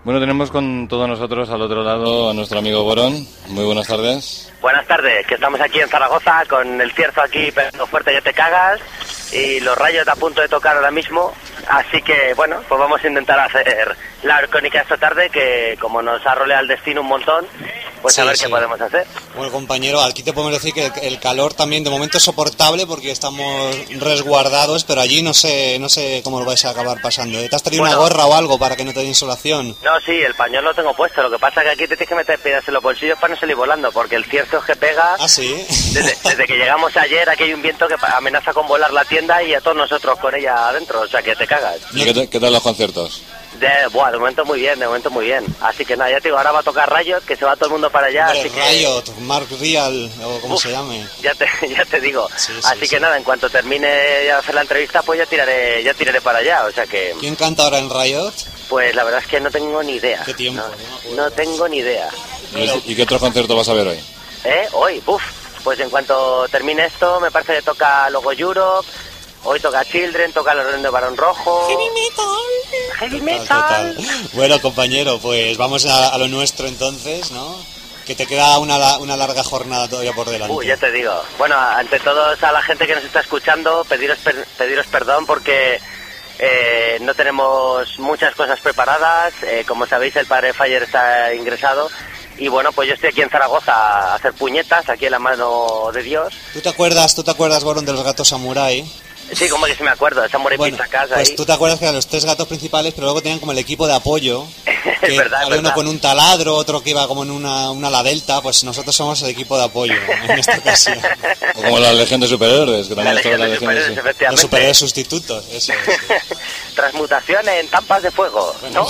Bueno, tenemos con todos nosotros al otro lado a nuestro amigo Borón. Muy buenas tardes. Buenas tardes, que estamos aquí en Zaragoza con el cierzo aquí pegando fuerte que te cagas y los rayos a punto de tocar ahora mismo. Así que, bueno, pues vamos a intentar hacer la crónica esta tarde, que como nos ha roleado el destino un montón, pues a ver qué podemos hacer. Bueno, compañero, aquí te podemos decir que el calor también de momento es soportable porque estamos resguardados, pero allí no sé cómo lo vais a acabar pasando. ¿Te has traído una gorra o algo para que no te dé insolación? No, sí, el pañuelo lo tengo puesto. Lo que pasa es que aquí te tienes que meter piedras en los bolsillos para no salir volando, porque el cierzo es que pega. ¿Ah, sí? Desde que llegamos ayer, aquí hay un viento que amenaza con volar la tienda y a todos nosotros con ella adentro, o sea que te cagas. ¿Y qué tal los conciertos? De momento muy bien. Así que nada, ya te digo, ahora va a tocar Riot, que se va todo el mundo para allá. Hombre, así que... Riot, Mark Real, o como se llame. Ya te digo. Así que nada, en cuanto termine de hacer la entrevista, pues ya tiraré para allá, o sea que... ¿Quién canta ahora en Riot? Pues la verdad es que no tengo ni idea. ¿Qué tiempo? No tengo ni idea. ¿Y qué otro concierto vas a ver hoy? Hoy, pues en cuanto termine esto, me parece que toca Logo Europe. Hoy toca Children, toca el Orden de Barón Rojo. Heavy metal. Total. Bueno, compañero, pues vamos a lo nuestro entonces, ¿no? Que te queda una larga jornada todavía por delante. Ya te digo. Bueno, ante todo a la gente que nos está escuchando, pediros perdón porque no tenemos muchas cosas preparadas. Como sabéis, el padre Fire está ingresado. Y bueno, pues yo estoy aquí en Zaragoza a hacer puñetas, aquí en la mano de Dios. ¿Tú te acuerdas, Borón, de los gatos samurai? Sí, como que sí me acuerdo, esa Pizza Casa pues ahí. tú te acuerdas que eran los tres gatos principales, pero luego tenían como el equipo de apoyo. Es verdad, había uno con un taladro, otro que iba como en una ala delta, pues nosotros somos el equipo de apoyo en esta ocasión. O como la Legión de Superhéroes, que también es toda la Legión de Superhéroes. Los superhéroes sustitutos, eso. Transmutación en tampas de fuego, ¿no?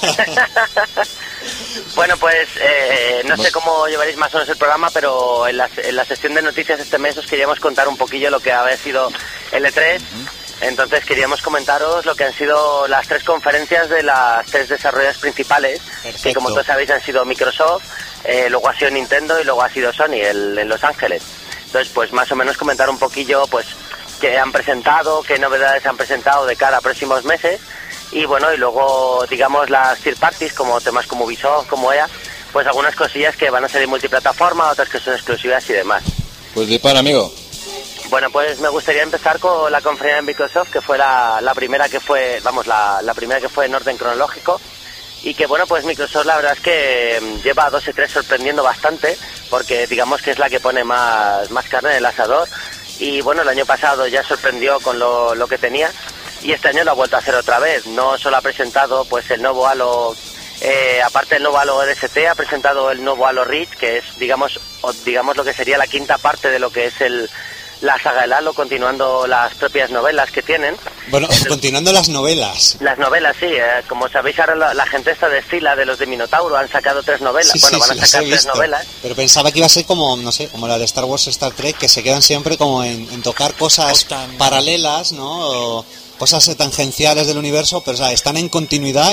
Bueno, pues no sé cómo llevaréis más o menos el programa, pero en la sección de noticias este mes os queríamos contar un poquillo lo que había sido el E3. Entonces queríamos comentaros lo que han sido las tres conferencias de las tres desarrolladores principales. Perfecto. Que como todos sabéis han sido Microsoft, luego ha sido Nintendo y luego ha sido Sony en Los Ángeles. Entonces pues más o menos comentar un poquillo pues qué han presentado, qué novedades han presentado de cara a próximos meses. Y bueno, y luego, digamos, las third parties, como temas como Ubisoft, como EA, pues algunas cosillas que van a salir multiplataforma, otras que son exclusivas y demás. Pues dispara, amigo. Bueno, pues me gustaría empezar con la conferencia de Microsoft, que fue la primera que fue, la primera que fue en orden cronológico. Y que bueno, pues Microsoft la verdad es que lleva a 2 y 3 sorprendiendo bastante, porque digamos que es la que pone más carne en el asador. Y bueno, el año pasado ya sorprendió con lo que tenía. Y este año lo ha vuelto a hacer otra vez. No solo ha presentado pues el nuevo Halo, aparte del nuevo Halo ODST, ha presentado el nuevo Halo Reach, que es digamos lo que sería la quinta parte de lo que es la saga del Halo, continuando las propias novelas que tienen. Bueno, continuando las novelas. Las novelas, sí. Como sabéis, ahora la gente esta de Stila, de los de Minotauro, han sacado 3 novelas. Sí, van a sacar 3 novelas. Pero pensaba que iba a ser como, no sé, como la de Star Wars, Star Trek, que se quedan siempre como en tocar cosas paralelas, ¿no? O cosas tangenciales del universo, pero o sea, están en continuidad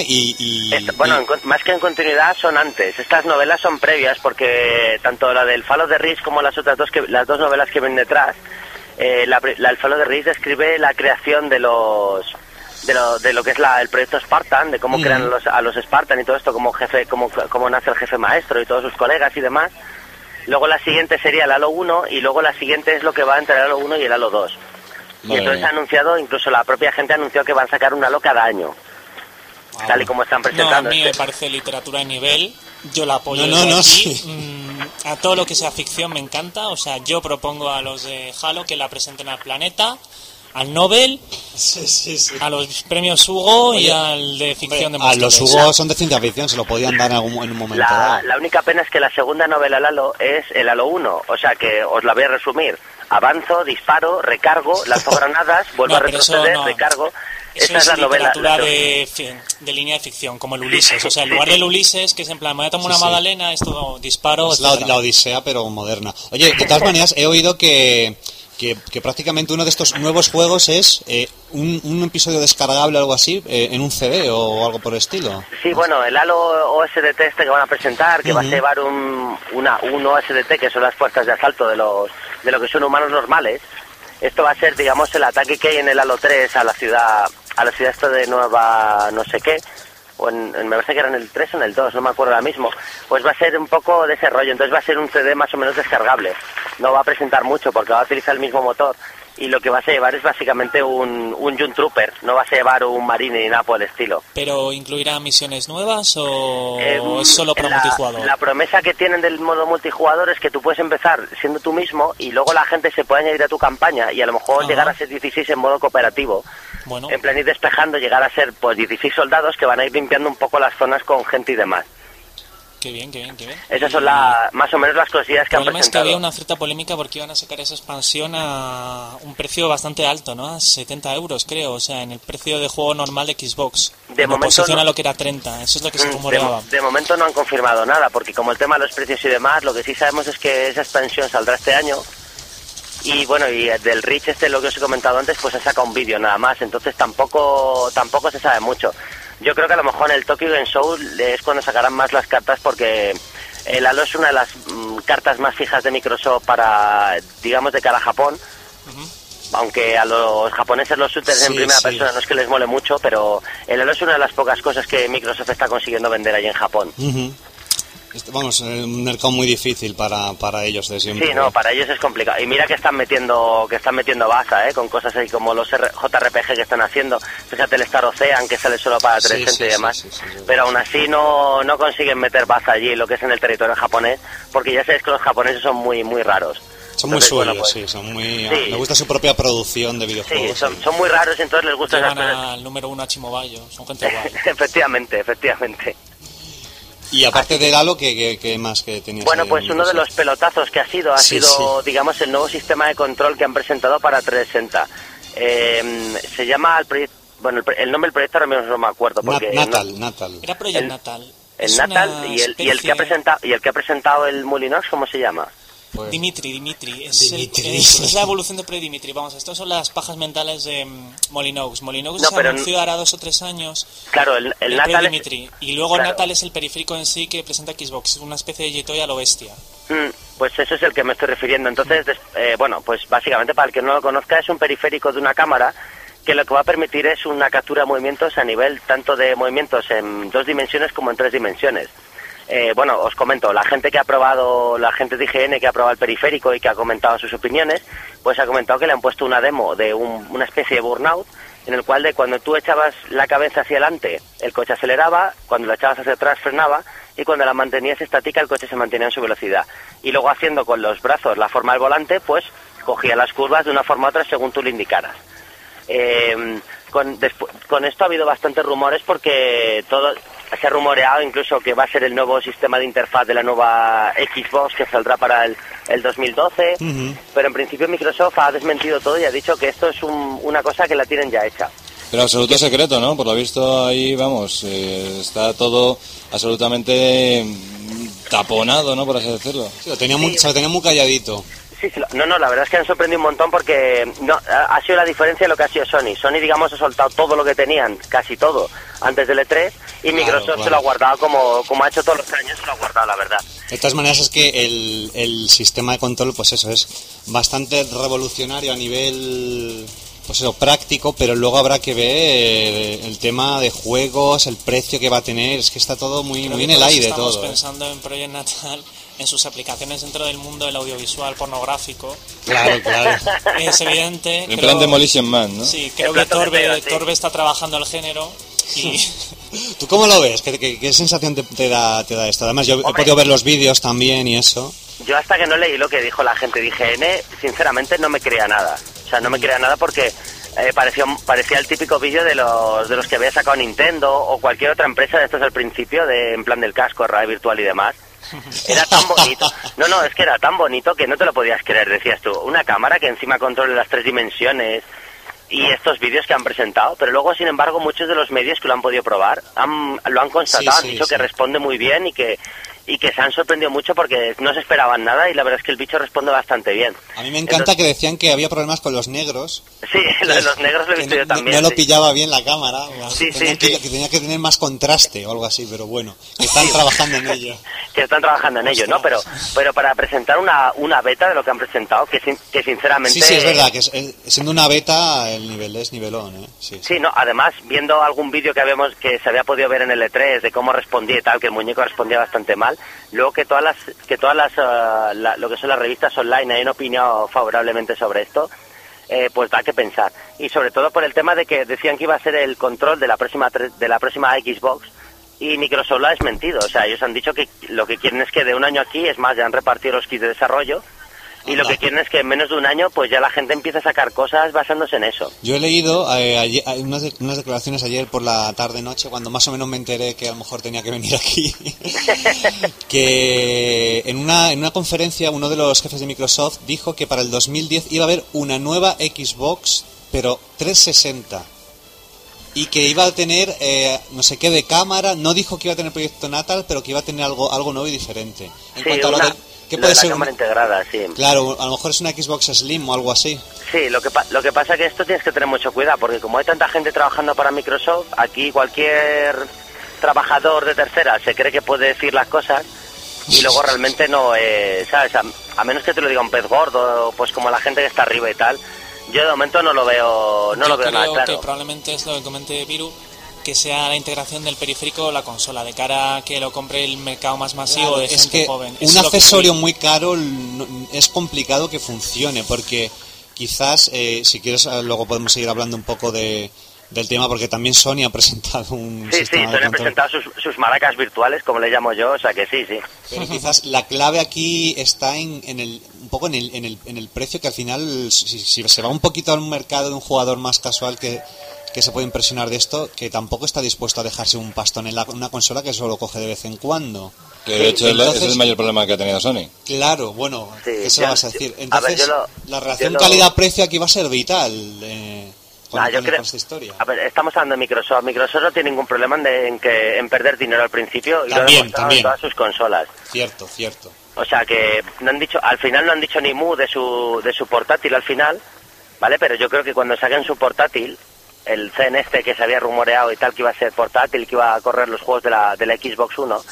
más que en continuidad son antes. Estas novelas son previas porque tanto la del Fall of the Reach como las otras las dos novelas que ven detrás, el Fall of the Reach describe la creación de lo que es el proyecto Spartan, de cómo crean a los Spartan y todo esto, como jefe, cómo nace el jefe maestro y todos sus colegas y demás. Luego la siguiente sería el Halo 1 y luego la siguiente es lo que va entre el Halo 1 y el Halo 2. Y entonces ha anunciado, incluso la propia gente anunció que van a sacar un Halo cada año, tal y como están presentando. No, a mí me parece literatura de nivel, yo la apoyo. A todo lo que sea ficción me encanta, o sea, yo propongo a los de Halo que la presenten al Planeta, al Nobel, a los premios Hugo y al de ficción de Móstoles. A los Hugo son de ciencia ficción, se lo podían dar en un momento dado. La única pena es que la segunda novela del Halo es el Halo 1, o sea que os la voy a resumir. Avanzo, disparo, recargo, lanzo granadas, vuelvo a retroceder, recargo. Eso es la literatura de línea de ficción, como el Ulises. O sea, en lugar del Ulises, que es en plan, me voy a tomar una magdalena, esto disparo... Es la Odisea, pero moderna. Oye, de todas maneras, he oído que prácticamente uno de estos nuevos juegos es un episodio descargable o algo así en un CD o algo por el estilo. Sí, bueno, el Halo OSDT este que van a presentar, que va a llevar un OSDT, que son las fuerzas de asalto de lo que son humanos normales. Esto va a ser, digamos, el ataque que hay en el Halo 3 a la ciudad esta de Nueva no sé qué, me parece que era en el 3 o en el 2, no me acuerdo ahora mismo, pues va a ser un poco de ese rollo. Entonces va a ser un CD más o menos descargable, no va a presentar mucho porque va a utilizar el mismo motor, y lo que vas a llevar es básicamente un Jun Trooper, no vas a llevar un Marine ni nada por el estilo. ¿Pero incluirá misiones nuevas o es solo para multijugador? La promesa que tienen del modo multijugador es que tú puedes empezar siendo tú mismo y luego la gente se puede añadir a tu campaña y a lo mejor llegar a ser 16 en modo cooperativo. Bueno. En plan ir despejando, llegar a ser pues 16 soldados que van a ir limpiando un poco las zonas con gente y demás. Qué bien. Esas son más o menos las cosillas que han presentado. El problema es que había una cierta polémica porque iban a sacar esa expansión a un precio bastante alto, ¿no? A 70 euros, creo. O sea, en el precio de juego normal de Xbox. De momento oposición no. A lo que era 30. Eso es lo que se rumoreaba. De momento no han confirmado nada, porque como el tema de los precios y demás, lo que sí sabemos es que esa expansión saldrá este año. Y bueno, y del Reach lo que os he comentado antes, pues ha sacado un vídeo nada más. Entonces tampoco se sabe mucho. Yo creo que a lo mejor en el Tokyo Game Show es cuando sacarán más las cartas, porque el Halo es una de las cartas más fijas de Microsoft para, digamos, de cara a Japón. Aunque a los japoneses los shooters en primera persona no es que les mole mucho, pero el Halo es una de las pocas cosas que Microsoft está consiguiendo vender allí en Japón. Vamos, un mercado muy difícil para ellos de siempre. Sí, no, para ellos es complicado. Y mira que están metiendo baza, con cosas así como los JRPG que están haciendo. Fíjate el Star Ocean, que sale solo para 360 y demás. Sí, pero aún así no consiguen meter baza allí, lo que es en el territorio japonés, porque ya sabéis que los japoneses son muy, muy raros. Son muy suyos, son muy... Les gusta su propia producción de videojuegos. Sí, son muy raros y entonces les gusta... Llevan al número 1 a Chimobayo, son gente guay. Efectivamente. Y aparte del Halo, ¿qué más que tenías? Bueno, pues uno de los pelotazos que ha sido, digamos, el nuevo sistema de control que han presentado para 360. Se llama el proyecto... Bueno, el nombre del proyecto ahora mismo no me acuerdo. Porque Natal. Era Project Natal. El Natal y el que ha presentado el Molinox, ¿cómo se llama? Pues... Dimitri. Es la evolución de Project Dimitri. Vamos, estas son las pajas mentales de Molinox. Molinox se anunció ahora 2 o 3 años. Claro, el Natal Dimitri. Y luego Natal es el periférico en sí que presenta Xbox, una especie de G-Toy a lo bestia. Pues eso es el que me estoy refiriendo. Entonces, bueno, pues básicamente para el que no lo conozca, es un periférico de una cámara que lo que va a permitir es una captura de movimientos a nivel tanto de movimientos en 2 dimensiones como en 3 dimensiones. Bueno, os comento, la gente de IGN que ha probado el periférico y que ha comentado sus opiniones, pues ha comentado que le han puesto una demo de una especie de burnout, en el cual cuando tú echabas la cabeza hacia adelante, el coche aceleraba, cuando la echabas hacia atrás frenaba, y cuando la mantenías estática el coche se mantenía en su velocidad. Y luego haciendo con los brazos la forma del volante, pues cogía las curvas de una forma u otra según tú le indicaras. Con esto ha habido bastantes rumores porque se ha rumoreado incluso que va a ser el nuevo sistema de interfaz de la nueva Xbox que saldrá para el 2012, pero en principio Microsoft ha desmentido todo y ha dicho que esto es una cosa que la tienen ya hecha. Pero absoluto secreto, ¿no? Por lo visto ahí, vamos, está todo absolutamente taponado, ¿no? Por así decirlo. Sí, se lo tenía muy calladito. Sí, no, la verdad es que han sorprendido un montón porque no ha sido la diferencia de lo que ha sido Sony. Sony, digamos, ha soltado todo lo que tenían, casi todo, antes del E3, y Microsoft se lo ha guardado como ha hecho todos los años, se lo ha guardado, la verdad. De todas maneras es que el sistema de control, pues eso, es bastante revolucionario a nivel... pues eso, práctico, pero luego habrá que ver el tema de juegos, el precio que va a tener, es que está todo muy en el aire todo. Estamos pensando en Project Natal, en sus aplicaciones dentro del mundo del audiovisual pornográfico. Claro. Es evidente. En plan Demolition Man, ¿no? Sí, creo que Torbe está trabajando el género. Y... ¿Tú cómo lo ves? ¿Qué sensación te da esto? Además, yo he podido ver los vídeos también y eso. Yo hasta que no leí lo que dijo la gente de IGN, sinceramente no me creía nada. O sea, no me creía nada porque parecía el típico vídeo de los que había sacado Nintendo o cualquier otra empresa de estos al principio, en plan del casco, realidad virtual y demás. Era tan bonito. No, es que era tan bonito que no te lo podías creer, decías tú. Una cámara que encima controle las 3 dimensiones y estos vídeos que han presentado, pero luego, sin embargo, muchos de los medios que lo han podido probar lo han constatado, han dicho que responde muy bien y que y que se han sorprendido mucho porque no se esperaban nada y la verdad es que el bicho responde bastante bien. A mí me encanta que decían que había problemas con los negros. Sí, lo de los negros lo he visto yo también. No lo pillaba bien la cámara. Sí. Que tenía que tener más contraste o algo así, pero bueno, que están trabajando en ello. Que están trabajando en ello, ¿no? Pero para presentar una beta de lo que han presentado, que sinceramente... Sí, es verdad, que siendo una beta el nivel es nivelón, ¿eh? Sí, no, además, viendo algún vídeo que se había podido ver en el E3 de cómo respondía y tal, que el muñeco respondía bastante mal, luego que todas las lo que son las revistas online hayan opinado favorablemente sobre esto, pues da que pensar. Y sobre todo por el tema de que decían que iba a ser el control de la próxima Xbox, y Microsoft lo ha desmentido. O sea, ellos han dicho que lo que quieren es que de un año aquí, es más, ya han repartido los kits de desarrollo, y lo que quieren es que en menos de un año pues ya la gente empiece a sacar cosas basándose en eso. Yo he leído unas declaraciones ayer por la tarde-noche, cuando más o menos me enteré que a lo mejor tenía que venir aquí, que en una conferencia uno de los jefes de Microsoft dijo que para el 2010 iba a haber una nueva Xbox, pero 360. Y que iba a tener no sé qué de cámara, no dijo que iba a tener proyecto Natal, pero que iba a tener algo nuevo y diferente. En cuanto a lo de... ¿Qué puede ser? Cámara integrada, sí. Claro, a lo mejor es una Xbox Slim o algo así. Sí, lo que pasa es que esto tienes que tener mucho cuidado, porque como hay tanta gente trabajando para Microsoft, aquí cualquier trabajador de tercera se cree que puede decir las cosas y luego realmente no, ¿sabes? A menos que te lo diga un pez gordo, pues como la gente que está arriba y tal, yo de momento no lo veo nada claro. Creo que probablemente es lo que comenté Viru, que sea la integración del periférico o la consola, de cara a que lo compre el mercado más masivo, claro, de gente joven. Un accesorio muy caro es complicado que funcione, porque quizás, si quieres, luego podemos seguir hablando un poco del tema, porque también Sony ha presentado un sistema de Sony ha presentado sus maracas virtuales, como le llamo yo, o sea que sí. Pero quizás la clave aquí está un poco en el precio, que al final, si se va un poquito al mercado de un jugador más casual que se puede impresionar de esto, que tampoco está dispuesto a dejarse un pastón en una consola que solo coge de vez en cuando. Que de hecho entonces, es el mayor problema que ha tenido Sony. Claro, bueno, ¿qué se lo vas a decir? Entonces, la relación calidad-precio aquí va a ser vital con esta historia. A ver, estamos hablando de Microsoft. Microsoft no tiene ningún problema en perder dinero al principio y también, lo ha demostrado en todas sus consolas. Cierto. O sea que al final no han dicho ni mu de su portátil al final, ¿vale? Pero yo creo que cuando saquen su portátil, el Zen que se había rumoreado y tal, que iba a ser portátil, que iba a correr los juegos de la Xbox One,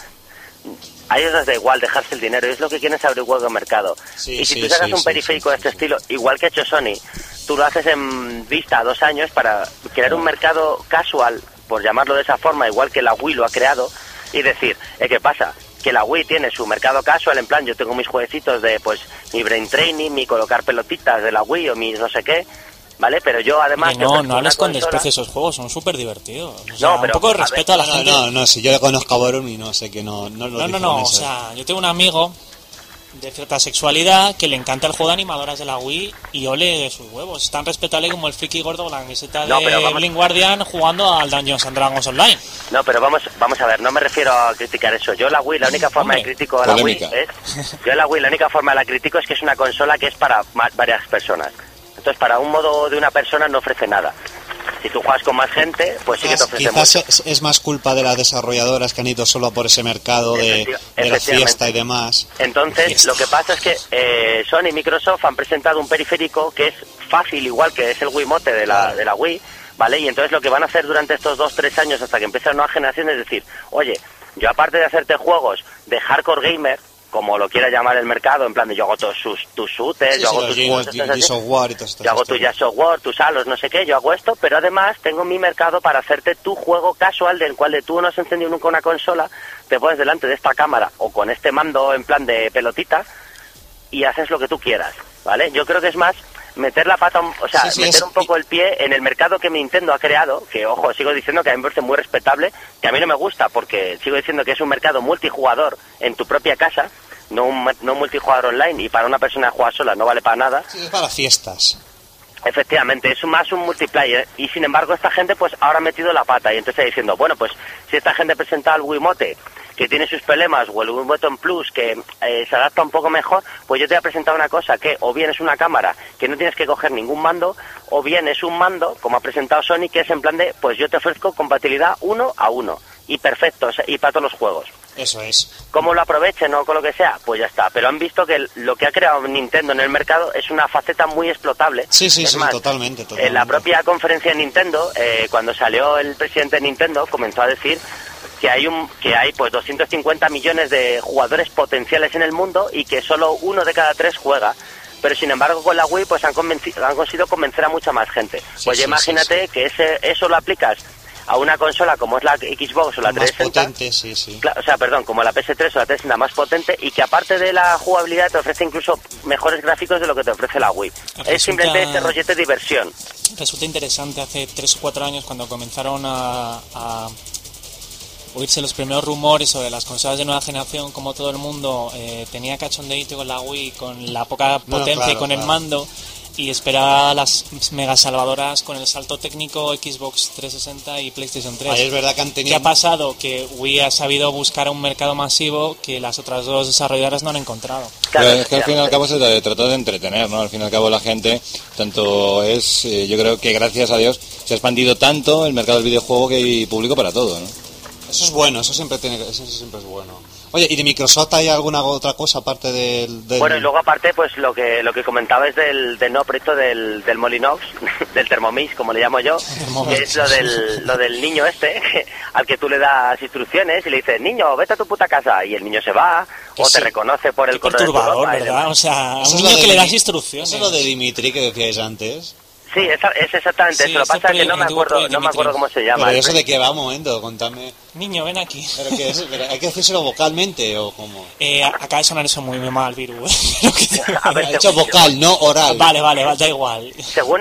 a ellos les da igual dejarse el dinero, es lo que quieren, es abrir hueco de mercado. Y si tú sacas un periférico de este estilo, igual que ha hecho Sony, tú lo haces en vista a 2 años para crear un mercado casual, por llamarlo de esa forma, igual que la Wii lo ha creado, y decir, ¿qué pasa? Que la Wii tiene su mercado casual, en plan, yo tengo mis jueguecitos de, pues, mi brain training, mi colocar pelotitas de la Wii o mis no sé qué, ¿vale? Pero yo además... No hables con desprecio, esos juegos son súper divertidos. O sea, un poco de respeto a la gente. No, si yo le conozco a Borum y no sé que no, o sea, yo tengo un amigo de cierta sexualidad que le encanta el juego de animadoras de la Wii y ole sus huevos. Es tan respetable como el friki gordo con la camiseta de Blind Guardian jugando al Dungeons and Dragons Online. No, pero vamos a ver, no me refiero a criticar eso. Yo la Wii, la única forma de critico a la Wii es que es una consola que es para varias personas. Entonces, para un modo de una persona no ofrece nada. Si tú juegas con más gente, pues sí que te ofrece mucho. Quizás es más culpa de las desarrolladoras que han ido solo por ese mercado de la fiesta y demás. Entonces, lo que pasa es que Sony y Microsoft han presentado un periférico que es fácil, igual que es el Wiimote de la Wii, ¿vale? Y entonces lo que van a hacer durante estos 2-3 años hasta que empiece la nueva generación es decir, oye, yo aparte de hacerte juegos de hardcore gamer, como lo quiera llamar el mercado, en plan de yo hago todos tus shooters, yo hago tus juegos, yo hago tu Jazz Software, tus Halos, no sé qué, yo hago esto, pero además tengo mi mercado para hacerte tu juego casual del cual tú no has encendido nunca una consola, te pones delante de esta cámara o con este mando en plan de pelotita y haces lo que tú quieras, ¿vale? Yo creo que es más meter la pata, meter un poco el pie en el mercado que Nintendo ha creado, que ojo, sigo diciendo que a mí me parece muy respetable, que a mí no me gusta porque sigo diciendo que es un mercado multijugador en tu propia casa, no multijugador online, y para una persona jugar sola no vale para nada. Sí, es para fiestas. Efectivamente, es más un multiplayer, y sin embargo esta gente pues ahora ha metido la pata y entonces está diciendo, bueno, pues si esta gente presenta el Wiimote que tiene sus problemas, o el Wiimote Plus que se adapta un poco mejor, pues yo te voy a presentar una cosa que o bien es una cámara que no tienes que coger ningún mando, o bien es un mando, como ha presentado Sony, que es en plan de, pues yo te ofrezco compatibilidad 1 a 1 y perfecto, y para todos los juegos. Eso es. Cómo lo aprovechen o con lo que sea, pues ya está. Pero han visto que lo que ha creado Nintendo en el mercado es una faceta muy explotable. Sí, es más, totalmente. En la propia conferencia de Nintendo, cuando salió el presidente de Nintendo, comenzó a decir que hay pues 250 millones de jugadores potenciales en el mundo y que solo 1 de cada 3 juega. Pero sin embargo con la Wii pues han conseguido convencer a mucha más gente. Pues imagínate que eso lo aplicas a una consola como es la Xbox o la 360, más potente, sí. O sea, perdón, como la PS3 o la 360 más potente, y que aparte de la jugabilidad te ofrece incluso mejores gráficos de lo que te ofrece la Wii. Es simplemente este rollete de diversión. Resulta interesante, hace 3 o 4 años cuando comenzaron a oírse los primeros rumores sobre las consolas de nueva generación, como todo el mundo tenía cachondeito con la Wii, con la poca potencia y con el mando, y esperaba las mega salvadoras con el salto técnico Xbox 360 y PlayStation 3. Ahí es verdad que han tenido... ¿Qué ha pasado? Que Wii ha sabido buscar un mercado masivo que las otras dos desarrolladoras no han encontrado. Claro, es que al fin y al cabo se trató de entretener, ¿no? Al fin y al cabo la gente, yo creo que gracias a Dios se ha expandido tanto el mercado del videojuego que hay público para todo, ¿no? Eso es bueno, eso siempre es bueno. Oye, ¿y de Microsoft hay alguna otra cosa aparte del...? Bueno, y luego aparte, pues lo que comentabas del nuevo proyecto del Molinox, del Thermomix, como le llamo yo, que es lo del niño al que tú le das instrucciones y le dices, niño, vete a tu puta casa, y el niño se va, o te reconoce por el color de tu ropa, ¿verdad? O sea, a un niño que le das instrucciones. Eso es lo de Dimitri que decíais antes. Sí, es exactamente eso. Lo que pasa es que no me acuerdo cómo se llama. Pero eso de qué va, un momento, contame. Niño, ven aquí. ¿Pero qué es? ¿Hay que decírselo vocalmente o cómo? Acaba de sonar eso muy mal, Viru. Ha dicho vocal, no oral. Vale, da igual.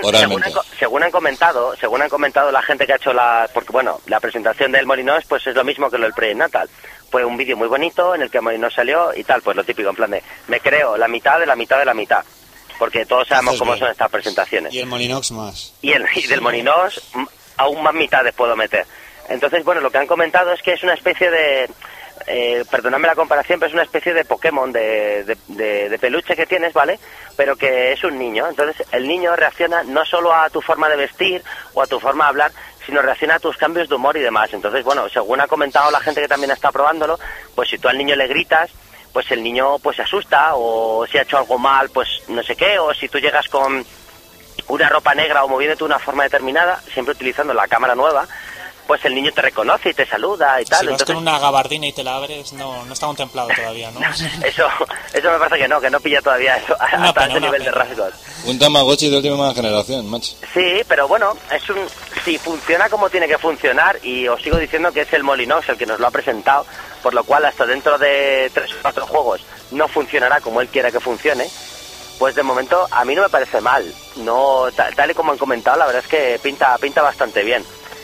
Según han comentado la gente que ha hecho porque bueno, la presentación del Molinós pues es lo mismo que lo del Prenatal. Fue un vídeo muy bonito en el que Molinós salió y tal, pues lo típico, en plan de, me creo la mitad de la mitad de la mitad. Porque todos sabemos cómo son estas presentaciones. Y el Molinox más. Y del Molinox aún más mitades puedo meter. Entonces, bueno, lo que han comentado es que es una especie de... perdóname la comparación, pero es una especie de Pokémon de peluche que tienes, ¿vale? Pero que es un niño. Entonces, el niño reacciona no solo a tu forma de vestir o a tu forma de hablar, sino reacciona a tus cambios de humor y demás. Entonces, bueno, según ha comentado la gente que también está probándolo, pues si tú al niño le gritas, pues el niño pues se asusta, o si ha hecho algo mal, pues no sé qué, o si tú llegas con una ropa negra o moviéndote de una forma determinada, siempre utilizando la cámara nueva, pues el niño te reconoce y te saluda y tal. Si vas con una gabardina y te la abres, no está contemplado todavía, ¿no? Eso me parece que no pilla todavía eso hasta ese nivel de rasgos. Un Tamagotchi de última generación, macho. Sí, pero bueno, si funciona como tiene que funcionar, y os sigo diciendo que es el Molinox el que nos lo ha presentado, por lo cual hasta dentro de 3 o 4 juegos no funcionará como él quiera que funcione, pues de momento a mí no me parece mal. No, tal y como han comentado, la verdad es que pinta bastante bien.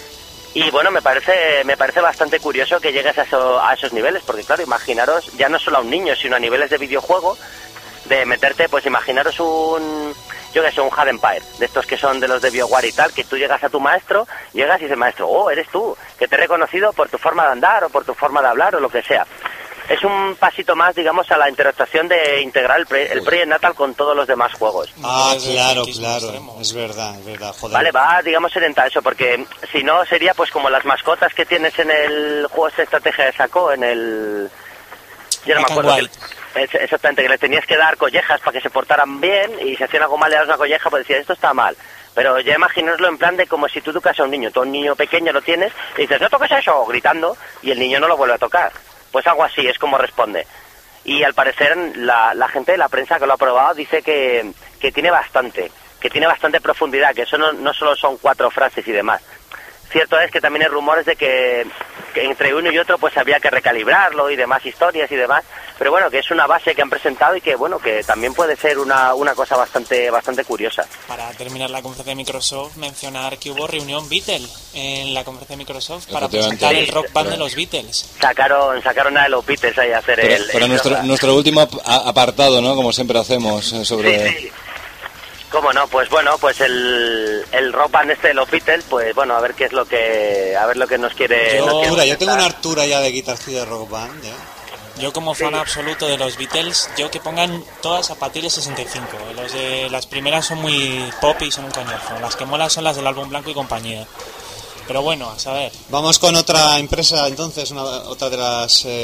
Y bueno, me parece bastante curioso que llegues a esos niveles, porque claro, imaginaros ya no solo a un niño, sino a niveles de videojuego, de meterte, pues imaginaros un Hard Empire, de estos que son de los de BioWare y tal, que tú llegas a tu maestro, llegas y dices, maestro, oh, eres tú, que te he reconocido por tu forma de andar o por tu forma de hablar o lo que sea. Es un pasito más, digamos, a la interactuación de integrar el Prenatal con todos los demás juegos. Claro, es verdad, joder. Vale, va, digamos, orientar eso, porque si no sería pues como las mascotas que tienes en el juego de estrategia de Saco, en el... Yo no me acuerdo. Exactamente, que le tenías que dar collejas para que se portaran bien, y si hacían algo mal le das una colleja, pues decías, esto está mal. Pero ya imaginaoslo en plan de como si tú tocas a un niño, tú a un niño pequeño lo tienes, y dices, no toques eso, gritando, y el niño no lo vuelve a tocar. Pues algo así es como responde. Y al parecer la gente de la prensa que lo ha probado dice que tiene bastante profundidad, que eso no solo son 4 frases y demás. Cierto es que también hay rumores de que entre uno y otro pues había que recalibrarlo y demás historias y demás, pero bueno, que es una base que han presentado y que bueno, que también puede ser una cosa bastante curiosa. Para terminar la conferencia de Microsoft, mencionar que hubo reunión Beatle en la conferencia de Microsoft para presentar el Rock Band de los Beatles. Sacaron a los Beatles ahí a hacer pero nuestro último apartado, ¿no? Como siempre hacemos sobre... Sí. ¿Cómo no? Pues bueno, pues el Rock Band de los Beatles, pues bueno, a ver lo que nos quiere... Yo tengo una Artura ya de Guitar Hero de Rock Band, ¿eh? Yo como fan absoluto de los Beatles, yo que pongan todas a partir de 65. Las primeras son muy pop y son un coñazo. Las que molan son las del álbum blanco y compañía. Pero bueno, a saber. Vamos con otra empresa entonces, otra de las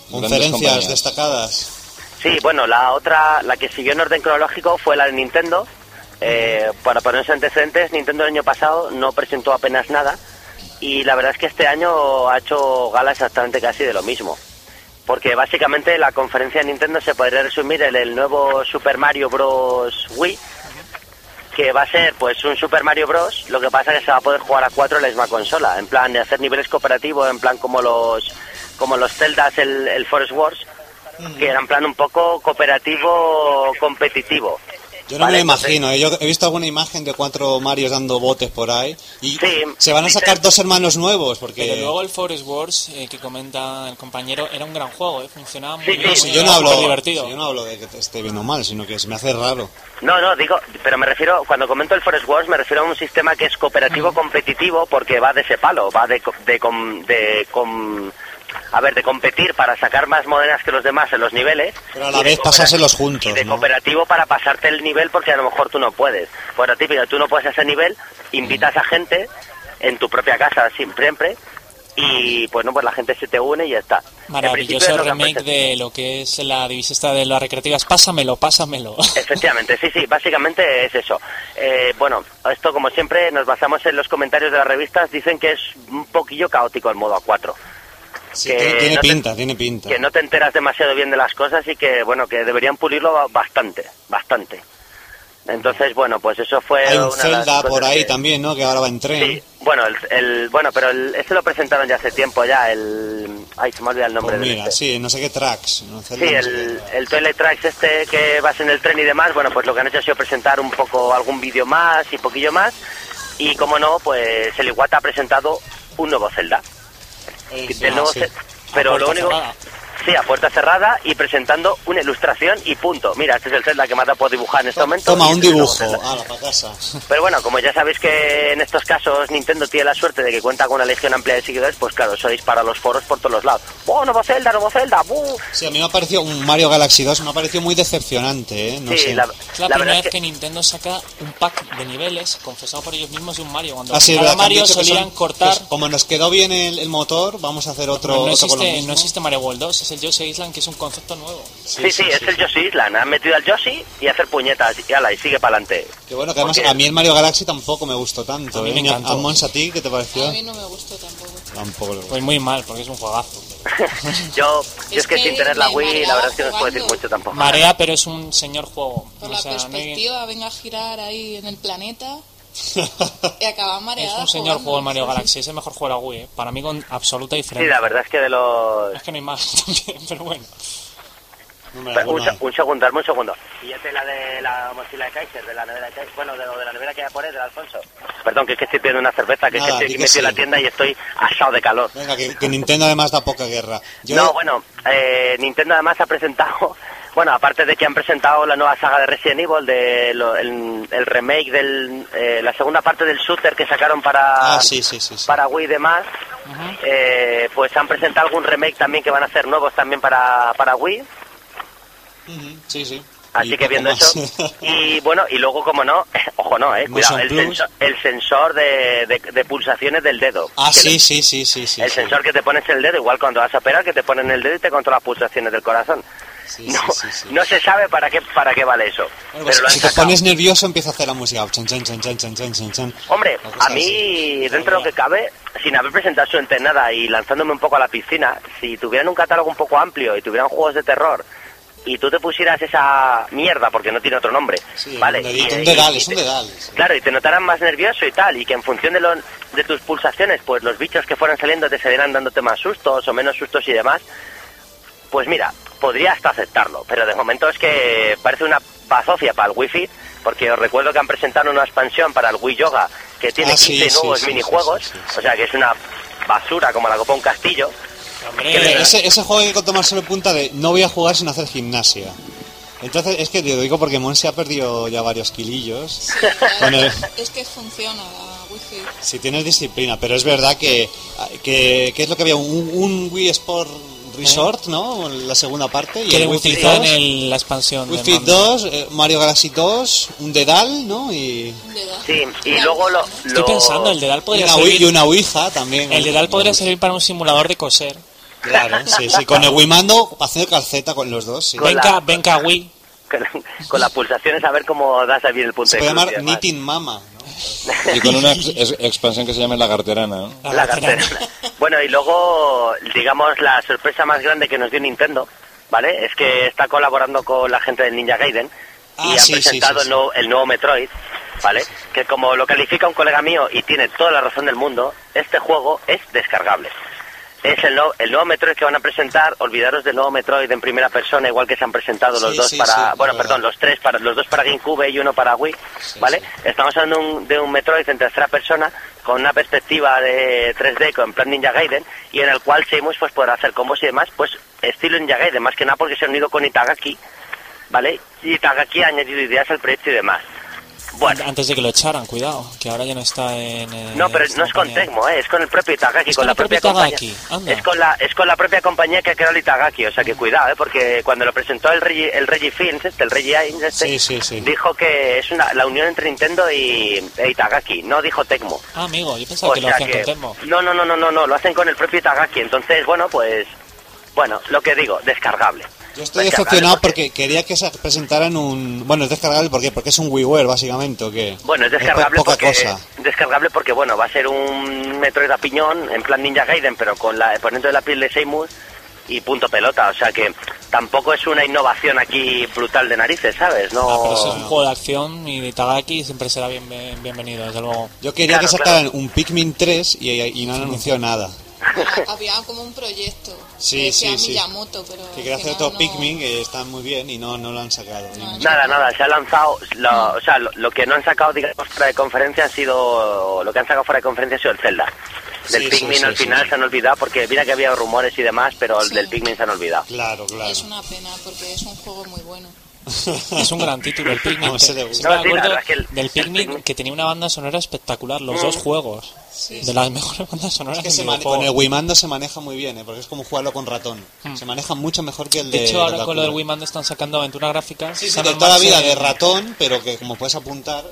Conferencias destacadas. Sí, bueno, la que siguió en orden cronológico fue la de Nintendo. Para ponerse antecedentes, Nintendo el año pasado no presentó apenas nada y la verdad es que este año ha hecho gala exactamente casi de lo mismo. Porque básicamente la conferencia de Nintendo se podría resumir en el nuevo Super Mario Bros. Wii, que va a ser pues un Super Mario Bros. Lo que pasa es que se va a poder jugar a 4 en la misma consola, en plan de hacer niveles cooperativos, en plan como los Zeldas, el Forest Wars, que era en plan un poco cooperativo competitivo. Yo no me lo imagino, yo he visto alguna imagen de 4 Marios dando botes por ahí y sí, se van a sacar 2 hermanos nuevos porque... Pero luego el Forest Wars, que comenta el compañero, era un gran juego, funcionaba muy bien, yo no hablo, divertido. Yo no hablo de que te esté bien o mal, sino que se me hace raro. No, digo, pero me refiero, cuando comento el Forest Wars, me refiero a un sistema que es cooperativo competitivo porque va de ese palo, va de competir para sacar más monedas que los demás en los niveles. Pero a la vez pasárselos juntos, y de ¿no? cooperativo para pasarte el nivel porque a lo mejor tú no puedes. Pues la típica, tú no puedes ese nivel, invitas a gente en tu propia casa siempre y pues no, pues la gente se te une y ya está. Maravilloso remake de lo que es la divisa esta de las recreativas. Pásamelo. Efectivamente, sí, básicamente es eso. Bueno, esto como siempre nos basamos en los comentarios de las revistas, dicen que es un poquillo caótico el modo A4. Sí, tiene pinta. Que no te enteras demasiado bien de las cosas y que, bueno, que deberían pulirlo bastante. Entonces, bueno, pues eso fue... Hay un Zelda por ahí también, ¿no? Que ahora va en tren. Sí, bueno, este lo presentaron ya hace tiempo ya, Ay, se me olvida el nombre. Pues mira, sí, no sé qué tracks. ¿No? Sí, el Toilet Tracks que vas en el tren y demás, bueno, pues lo que han hecho ha sido presentar un poco algún vídeo más y poquillo más. Y como no, pues el Iwata ha presentado un nuevo Zelda. Pero lo único... Sí, a puerta cerrada y presentando una ilustración y punto. Mira, este es el Zelda que más puedo dibujar en este momento. Toma, un dibujo. Para casa. Pero bueno, como ya sabéis que en estos casos Nintendo tiene la suerte de que cuenta con una legión amplia de seguidores, pues claro, sois para los foros por todos los lados. ¡Oh, nuevo Zelda! ¡Buh! Sí, a mí me ha parecido un Mario Galaxy 2, me ha parecido muy decepcionante, ¿eh? No sé. Es la primera vez que Nintendo saca un pack de niveles confesado por ellos mismos de un Mario. Cuando sí, cada Mario solían cortar... Pues, como nos quedó bien el motor, vamos a hacer otro... No existe Mario World 2, es el Yoshi Island, que es un concepto nuevo. Sí, es el Yoshi Island. Han metido al Yoshi y hacer puñetas y sigue para adelante. Que bueno, que además a mí el Mario Galaxy tampoco me gustó tanto. A mí me encantó. ¿A Mons, a ti qué te pareció? A mí no me gustó tampoco. Pues muy mal, porque es un juegazo. yo es que sin tener la Wii, la verdad es que no os puedo decir mucho tampoco. Marea, pero es un señor juego. Por la perspectiva, venga a girar ahí en el planeta y acaba mareada. Es un señor juego el Mario Galaxy, es el mejor juego de la Wii, para mí con absoluta diferencia. Sí, la verdad es que de los... Es que no hay más también, pero bueno. Un segundo. Fíjate la de la mochila de Kaiser, de la nevera de Kaiser, bueno, de la nevera que hay por ahí, del Alfonso. Perdón, que es que estoy pidiendo una cerveza, que estoy aquí metido en la tienda y estoy asado de calor. Venga, que Nintendo además da poca guerra. Nintendo además ha presentado, bueno, aparte de que han presentado la nueva saga de Resident Evil, el remake la segunda parte del shooter que sacaron para Wii y demás, pues han presentado algún remake también que van a hacer nuevos también para Wii. Sí. Así que viendo eso, y bueno, y luego como no, cuidado, el sensor de pulsaciones del dedo. Sí. El sensor que te pones en el dedo, igual cuando vas a operar, que te ponen el dedo y te controla las pulsaciones del corazón. No se sabe para qué vale eso. Bueno, pues, si te pones nervioso empieza a hacer la música. Hombre, a mí, dentro de lo que cabe, sin haber presentado absolutamente nada y lanzándome un poco a la piscina, si tuvieran un catálogo un poco amplio y tuvieran juegos de terror y tú te pusieras esa mierda, porque no tiene otro nombre, ¿vale? Un dedal. Claro, y te notaran más nervioso y tal, y que en función de tus pulsaciones, pues los bichos que fueran saliendo te salieran dándote más sustos o menos sustos y demás, pues mira, podría hasta aceptarlo, pero de momento es que parece una bazofia para el Wi-Fi, porque os recuerdo que han presentado una expansión para el Wii Yoga que tiene 15 nuevos minijuegos, o sea que es una basura como la copa de un castillo. Ese juego hay que tomárselo en punta de no voy a jugar sin hacer gimnasia. Entonces es que te digo porque Monse ha perdido ya varios kilillos. Sí, es que funciona la Wi-Fi. Si tienes disciplina, pero es verdad que es lo que había, un Wii Sport Resort, ¿no? La segunda parte. Que utilizó en la expansión. Wi-Fi 2, Mario Galaxy 2, un dedal, ¿no? Sí, y luego Estoy pensando, el dedal podría servir... Y una Ouija también. El dedal podría servir para un simulador de coser. Claro, sí, con el Wiimando haciendo calceta con los dos, sí. Venga Wii. Con las pulsaciones a ver cómo das bien el punto se de puede cruz llamar Knitting Mama, ¿no? Y con una expansión que se llama La Carterana, ¿no? La cartera. Bueno, y luego, digamos, la sorpresa más grande que nos dio Nintendo, ¿vale? Es que está colaborando con la gente del Ninja Gaiden y han presentado el nuevo Metroid, ¿vale? Que como lo califica un colega mío y tiene toda la razón del mundo, este juego es descargable. Es el nuevo Metroid que van a presentar. Olvidaros del nuevo Metroid en primera persona, igual que se han presentado los dos los dos para GameCube y uno para Wii, ¿vale? Sí. Estamos hablando de un Metroid en tercera persona con una perspectiva de 3D en plan Ninja Gaiden, y en el cual Seimus pues podrá hacer combos y demás, pues estilo Ninja Gaiden, más que nada porque se ha unido con Itagaki, ¿vale? Y Itagaki ha añadido ideas al proyecto y demás. Bueno. Antes de que lo echaran, cuidado, que ahora ya no está en... no, pero no es con Tecmo, es con el propio Itagaki, con la propia compañía. Es con la propia compañía que ha creado el Itagaki, o sea que cuidado, porque cuando lo presentó el Reggie Films, el Reggie Ains, dijo que es la unión entre Nintendo e Itagaki, no dijo Tecmo. Ah, amigo, yo pensaba que lo hacían con Tecmo. No, lo hacen con el propio Itagaki, entonces, bueno, lo que digo, descargable. Yo estoy decepcionado porque quería que se presentaran Bueno, es descargable porque es un WiiWare, básicamente, ¿o qué? Bueno, es descargable porque va a ser un Metroid a piñón, en plan Ninja Gaiden, pero poniendo la piel de Seimus y punto pelota. O sea que tampoco es una innovación aquí brutal de narices, ¿sabes? No. Pero si es un juego de acción y de Itagaki siempre será bienvenido, desde luego. Yo quería que sacaran un Pikmin 3 y no han anunciado nada. Había como un proyecto sí. Miyamoto, pero que quería hacer otro Pikmin que están muy bien y no lo han sacado. Nada, se ha lanzado lo que no han sacado, digamos, fuera de conferencia ha sido el Zelda. Del Pikmin al final se han olvidado, porque mira que había rumores y demás, pero del Pikmin se han olvidado. Claro. Es una pena porque es un juego muy bueno. Es un gran título el Pikmin. Del Pikmin que tenía una banda sonora espectacular, los dos juegos. De las mejores bandas sonoras. Es que con el Wiimando se maneja muy bien, porque es como jugarlo con ratón. Se maneja mucho mejor que el de... De hecho, ahora con lo del Wiimando están sacando aventuras gráficas. Sí, de toda la vida de ratón, pero que como puedes apuntar...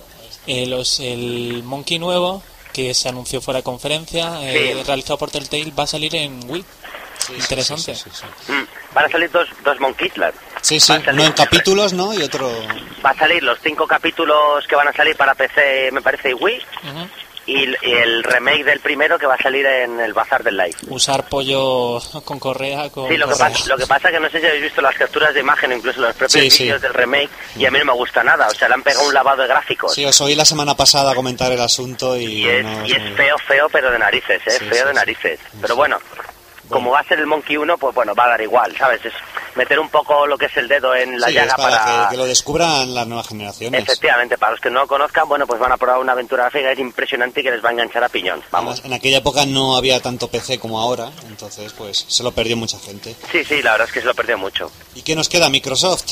El Monkey nuevo, que se anunció fuera de conferencia, realizado por Telltale, va a salir en Wii. Interesante. Sí. Van a salir dos Monkey Island. Sí, uno en capítulos, ¿no? Y otro... Va a salir los 5 capítulos que van a salir para PC, me parece, y Wii. Y el remake del primero que va a salir en el Bazar del Live. Usar pollo con correa. Sí, lo que pasa es que no sé si habéis visto las capturas de imagen, incluso los propios vídeos del remake, y a mí no me gusta nada. O sea, le han pegado un lavado de gráficos. Sí, os oí la semana pasada comentar el asunto y es feo, pero de narices, de narices. Pero bueno, como va a ser el Monkey 1, pues bueno, va a dar igual, ¿sabes? Es meter un poco lo que es el dedo en la llaga para que lo descubran las nuevas generaciones. Efectivamente, para los que no lo conozcan, bueno, pues van a probar una aventura gráfica, es impresionante y que les va a enganchar a piñón, vamos. Además, en aquella época no había tanto PC como ahora, entonces pues se lo perdió mucha gente. Sí, la verdad es que se lo perdió mucho. ¿Y qué nos queda? ¿Microsoft?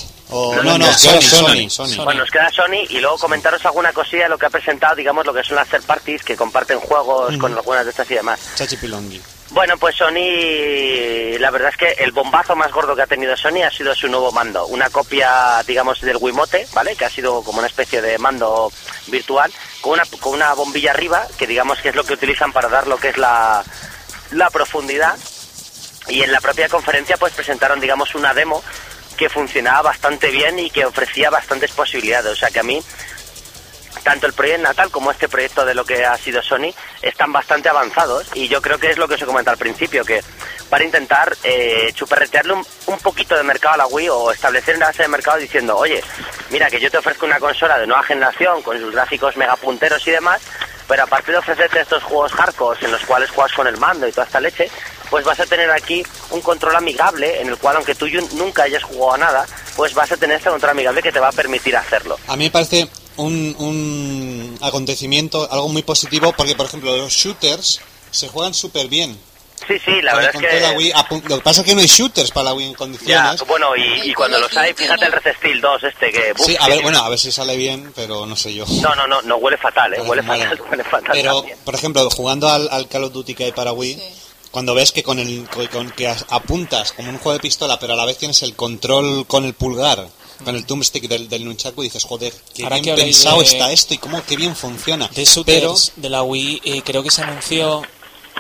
Sony. Bueno, nos queda Sony, y luego comentaros alguna cosilla de lo que ha presentado, digamos, lo que son las third parties, que comparten juegos con algunas de estas y demás. Chachipilongui. Bueno, pues Sony, la verdad es que el bombazo más gordo que ha tenido Sony ha sido su nuevo mando, una copia, digamos, del Wiimote, ¿vale? Que ha sido como una especie de mando virtual, con una bombilla arriba, que digamos que es lo que utilizan para dar lo que es la profundidad. Y en la propia conferencia pues presentaron, digamos, una demo que funcionaba bastante bien y que ofrecía bastantes posibilidades. O sea que a mí, tanto el proyecto Natal como este proyecto de lo que ha sido Sony están bastante avanzados, y yo creo que es lo que os he comentado al principio, que para intentar chuparretearle un poquito de mercado a la Wii, o establecer una base de mercado diciendo, oye, mira que yo te ofrezco una consola de nueva generación con sus gráficos megapunteros y demás, pero aparte de ofrecerte estos juegos hardcore en los cuales juegas con el mando y toda esta leche, pues vas a tener aquí un control amigable en el cual, aunque tú nunca hayas jugado a nada, pues vas a tener este control amigable que te va a permitir hacerlo. A mí me parece un acontecimiento, algo muy positivo, porque por ejemplo los shooters se juegan súper bien. Sí, la verdad es que... La Wii, lo que pasa es que no hay shooters para la Wii en condiciones. Ya, bueno, y cuando los hay, fíjate el Red Steel 2 que... Sí, a ver si sale bien, pero no sé yo. No, huele fatal, huele fatal Pero, también. por ejemplo, jugando al Call of Duty que hay para Wii, cuando ves que con que apuntas como un juego de pistola, pero a la vez tienes el control con el pulgar, con el thumbstick del nunchaku, dices, joder, qué ahora bien pensado está esto y qué bien funciona. De shooters de la Wii, creo que se anunció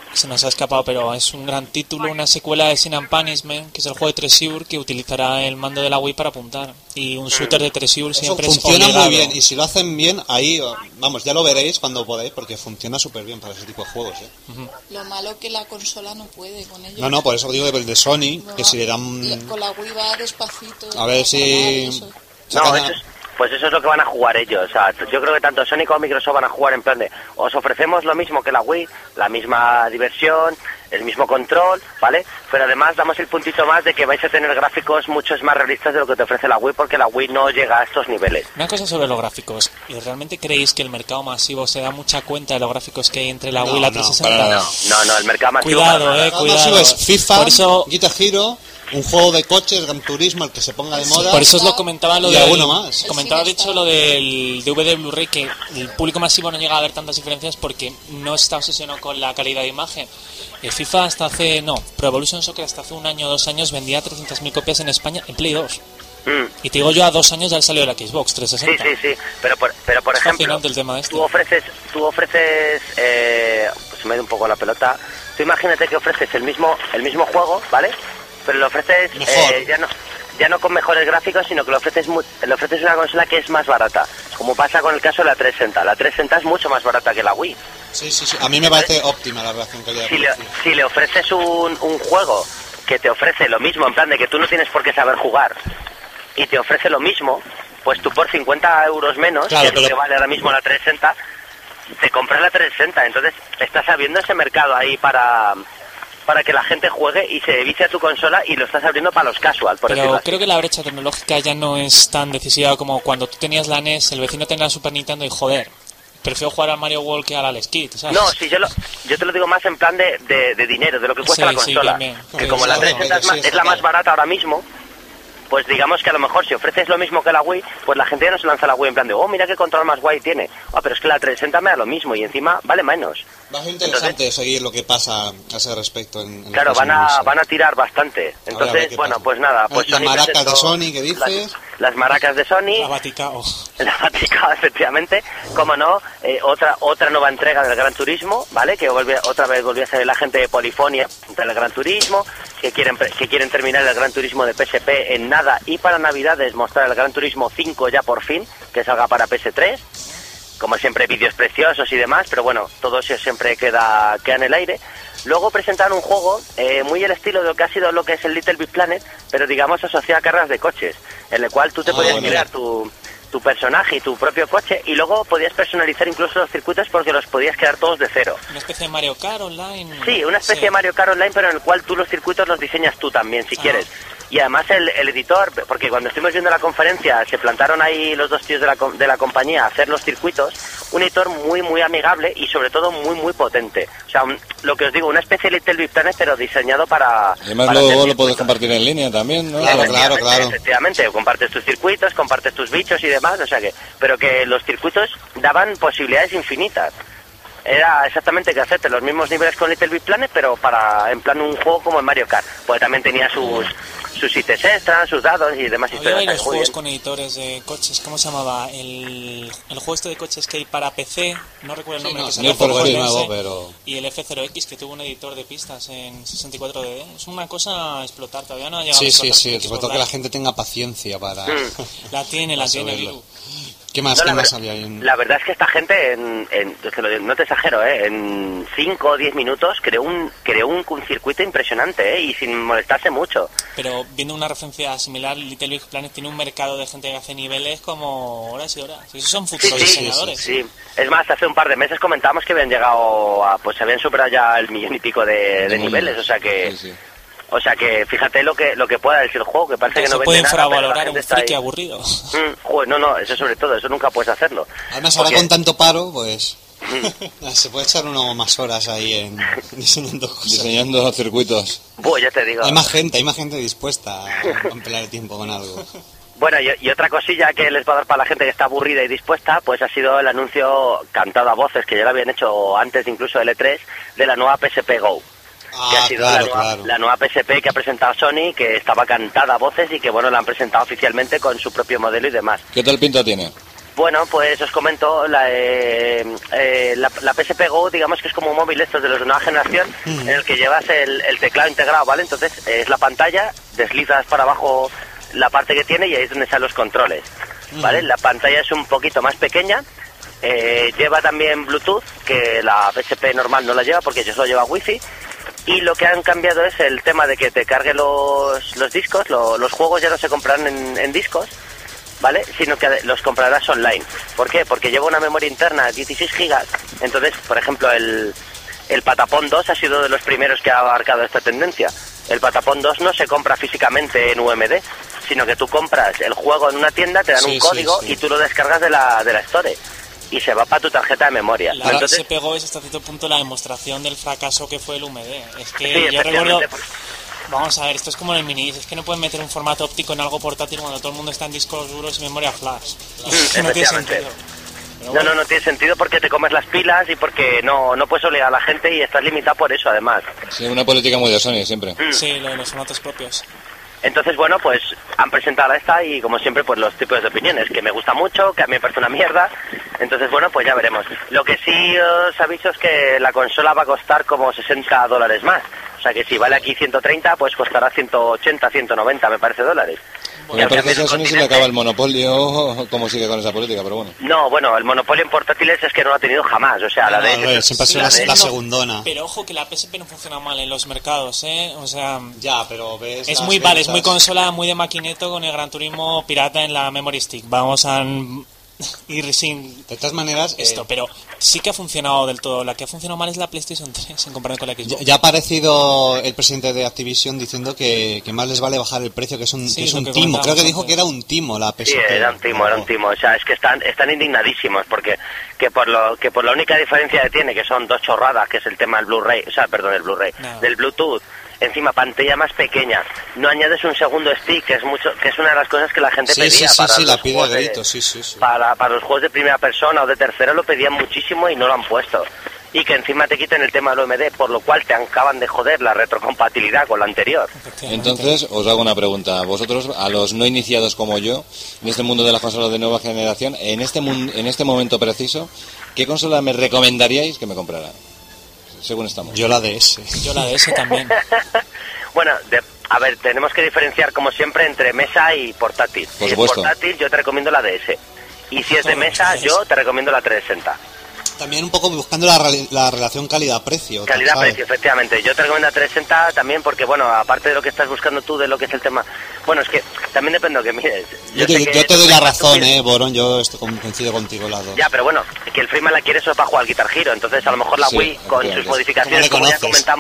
se nos ha escapado, pero es un gran título, una secuela de Sin and Punishment, que es el juego de Treasure, que utilizará el mando de la Wii para apuntar. Y un shooter de Treasure siempre eso funciona es obligado. muy bien, y si lo hacen bien, ahí, vamos, ya lo veréis cuando podáis, porque funciona súper bien para ese tipo de juegos, ¿eh? Lo malo que la consola no puede con ello. No, por eso digo que el de Sony, No, que si le dan... con la Wii va despacito. A ver si... No, pues eso es lo que van a jugar ellos. O sea, yo creo que tanto Sony como Microsoft van a jugar en plan de os ofrecemos lo mismo que la Wii, la misma diversión, el mismo control, ¿vale? Pero además damos el puntito más de que vais a tener gráficos muchos más realistas de lo que te ofrece la Wii, porque la Wii no llega a estos niveles. Una cosa sobre los gráficos. ¿Y realmente creéis que el mercado masivo se da mucha cuenta de los gráficos que hay entre la Wii y la 360? No, el mercado masivo... Cuidado, El cuidado. masivo es FIFA, Por eso... Guitar Hero, un juego de coches, Gran Turismo, el que se ponga de moda. Por eso os lo comentaba lo y de alguno más. Comentaba de hecho lo del DVD Blu-ray, que el público masivo no llega a ver tantas diferencias porque no está obsesionado con la calidad de imagen. El FIFA Pro Evolution Soccer hasta hace un año o 2 años vendía 300.000 copias en España en Play 2. Y te digo yo, a 2 años ya salió la Xbox 360. Sí. Pero por ejemplo, el tema de tú ofreces pues me da un poco la pelota. Tú imagínate que ofreces el mismo juego, ¿vale? Pero lo ofreces ya no con mejores gráficos, sino que le ofreces una consola que es más barata, como pasa con el caso de la 360. La 360 es mucho más barata que la Wii. Sí. A mí me parece óptima la relación calidad-precio. Si le ofreces un juego que te ofrece lo mismo, en plan de que tú no tienes por qué saber jugar, y te ofrece lo mismo, pues tú por 50 euros menos, claro, que es lo que vale ahora mismo la 360, te compras la 360. Entonces estás abriendo ese mercado ahí para que la gente juegue y se vicie a tu consola, y lo estás abriendo para los casual, por decirlo Pero así. creo que la brecha tecnológica ya no es tan decisiva como cuando tú tenías la NES, el vecino tenía la Super Nintendo y joder, prefiero jugar al Mario World que al Alex Kidd, ¿sabes? No, sí, yo te lo digo más en plan de dinero, de lo que cuesta la consola. Bien. Que como la 360 es la más barata ahora mismo, pues digamos que a lo mejor si ofreces lo mismo que la Wii, pues la gente ya no se lanza a la Wii en plan de, oh, mira qué control más guay tiene. Pero es que la 360 me da lo mismo y encima vale menos. Va a ser interesante seguir lo que pasa a ese respecto. Claro, van a tirar bastante. Entonces, bueno, pues nada. Pues las maracas de Sony, ¿qué dices? Las maracas de Sony. La Vaticao. La Vaticao, efectivamente. Como no, otra nueva entrega del Gran Turismo, ¿vale? Que otra vez volvió a ser la gente de Polifonia del Gran Turismo, que quieren terminar el Gran Turismo de PSP en nada, y para Navidades mostrar el Gran Turismo 5 ya por fin, que salga para PS3. Como siempre, vídeos preciosos y demás, pero bueno, todo eso siempre queda en el aire. Luego presentaron un juego muy el estilo de lo que ha sido lo que es el Little Big Planet, pero digamos asociado a carreras de coches, en el cual tú te podías crear tu personaje y tu propio coche, y luego podías personalizar incluso los circuitos porque los podías crear todos de cero. ¿Una especie de Mario Kart Online? Sí, una especie de Mario Kart Online, pero en el cual tú los circuitos los diseñas tú también, si quieres. Y además el editor, porque cuando estuvimos viendo la conferencia se plantaron ahí los dos tíos de la compañía a hacer los circuitos, un editor muy muy amigable y sobre todo muy muy potente. O sea, lo que os digo, una especie de Little Big Planet pero diseñado para... Además luego lo puedes compartir en línea también, ¿no? Claro. Efectivamente, compartes tus circuitos, compartes tus bichos y demás, o sea que... Pero que los circuitos daban posibilidades infinitas. Era exactamente que hacerte los mismos niveles con Little Big Planet, pero en plan un juego como en Mario Kart. Porque también tenía sus ítems extras, sus dados y demás historias. Había varios juegos con editores de coches. ¿Cómo se llamaba? El juego este de coches que hay para PC, no recuerdo el nombre, que salió por nuevo, pero... Y el F0X, que tuvo un editor de pistas en 64DD. Es una cosa a explotar, todavía no ha llegado. Sí, sobre todo que la gente tenga paciencia para... La tiene, Viru. ¿Qué más había ahí? La verdad es que esta gente, no te exagero, en 5 o 10 minutos creó un circuito impresionante, y sin molestarse mucho. Pero viendo una referencia similar, Little Big Planet tiene un mercado de gente que hace niveles como horas y horas. Esos son futuros diseñadores. Sí. Es más, hace un par de meses comentábamos que habían llegado se habían superado ya el 1,5 millones de niveles, o sea que... Sí. O sea que fíjate lo que pueda decir el juego, que parece que no vende puede nada. Infravalorar un friki aburrido. No, eso sobre todo, eso nunca puedes hacerlo. Además ahora con tanto paro, pues se puede echar uno más horas ahí diseñando cosas. Diseñando circuitos. Ya te digo. Hay más gente dispuesta a emplear el tiempo con algo. Bueno, y otra cosilla que les va a dar para la gente que está aburrida y dispuesta, pues ha sido el anuncio cantado a voces, que ya lo habían hecho antes incluso del E3, de la nueva PSP Go. Que ha sido la nueva PSP que ha presentado Sony, que estaba cantada a voces y que bueno, la han presentado oficialmente con su propio modelo y demás. ¿Qué tal pinta tiene? Bueno, pues os comento, la PSP Go, digamos que es como un móvil estos de los de nueva generación, en el que llevas el teclado integrado, ¿vale? Entonces es la pantalla, deslizas para abajo la parte que tiene y ahí es donde están los controles, ¿vale? La pantalla es un poquito más pequeña, lleva también Bluetooth, que la PSP normal no la lleva porque yo solo lleva Wi-Fi, y lo que han cambiado es el tema de que te cargue los discos, los juegos ya no se comprarán en discos, ¿vale? Sino que los comprarás online. ¿Por qué? Porque lleva una memoria interna de 16 gigas. Entonces, por ejemplo, el Patapón 2 ha sido de los primeros que ha abarcado esta tendencia. El Patapón 2 no se compra físicamente en UMD, sino que tú compras el juego en una tienda, te dan un código y tú lo descargas de la Store. Y se va para tu tarjeta de memoria. La Entonces, se pegó es hasta cierto punto la demostración del fracaso que fue el UMD. Es que sí, yo recuerdo... Vamos a ver, esto es como en el mini, es que no pueden meter un formato óptico en algo portátil cuando todo el mundo está en discos duros y memoria flash. No tiene sentido. Bueno. No tiene sentido porque te comes las pilas y porque no puedes obligar a la gente y estás limitado por eso, además. Sí, una política muy de Sony siempre. Sí, lo de los formatos propios. Entonces, bueno, pues han presentado esta y como siempre, pues los tipos de opiniones, que me gusta mucho, que a mí me parece una mierda. Entonces, bueno, pues ya veremos. Lo que sí os aviso es que la consola va a costar como $60 más. O sea que si vale aquí 130, pues costará 180, 190, me parece, dólares. Me parece que a Sony se le acaba el monopolio, como sigue con esa política, pero bueno. No, bueno, el monopolio en portátiles es que no lo ha tenido jamás, o sea, la de... siempre ha sido la segundona. Pero ojo que la PSP no funciona mal en los mercados, ¿eh? O sea... Ya, pero ves... Es muy vale, es muy consola, muy de maquineto con el Gran Turismo pirata en la Memory Stick. Vamos a... ir sin de todas maneras esto, pero sí que ha funcionado del todo. La que ha funcionado mal es la PlayStation 3 en comparación con la Xbox. Ya ha aparecido el presidente de Activision diciendo que más les vale bajar el precio, que es un timo. Creo que dijo que era un timo la PSP. Sí, era un timo. O sea, es que están indignadísimos porque por la única diferencia que tiene, que son dos chorradas, que es el tema del Blu-ray, o sea, perdón, el Blu-ray, del Bluetooth. Encima, pantalla más pequeña. No añades un segundo stick, que es una de las cosas que la gente pedía para los juegos de primera persona o de tercera, lo pedían muchísimo y no lo han puesto. Y que encima te quiten el tema del OMD, por lo cual te acaban de joder la retrocompatibilidad con la anterior. Entonces, os hago una pregunta. Vosotros, a los no iniciados como yo, en este mundo de las consolas de nueva generación, en este momento preciso, ¿qué consola me recomendaríais que me comprara? Según estamos. Yo la DS. Yo la DS también. Bueno, a ver, tenemos que diferenciar como siempre entre mesa y portátil. Por si supuesto. es portátil, yo te recomiendo la DS. Y si es de mesa, yo te recomiendo la 360. También un poco buscando la relación calidad-precio. Calidad-precio, efectivamente. Yo te recomiendo la 360 también porque, bueno, aparte de lo que estás buscando tú, de lo que es el tema... Bueno, es que también depende de lo que mires. Yo te doy la razón, Borón, yo coincido contigo las dos. Ya, pero bueno, que el Freeman la quiere solo para jugar al Guitar Hero, entonces a lo mejor la Wii, con sus modificaciones, como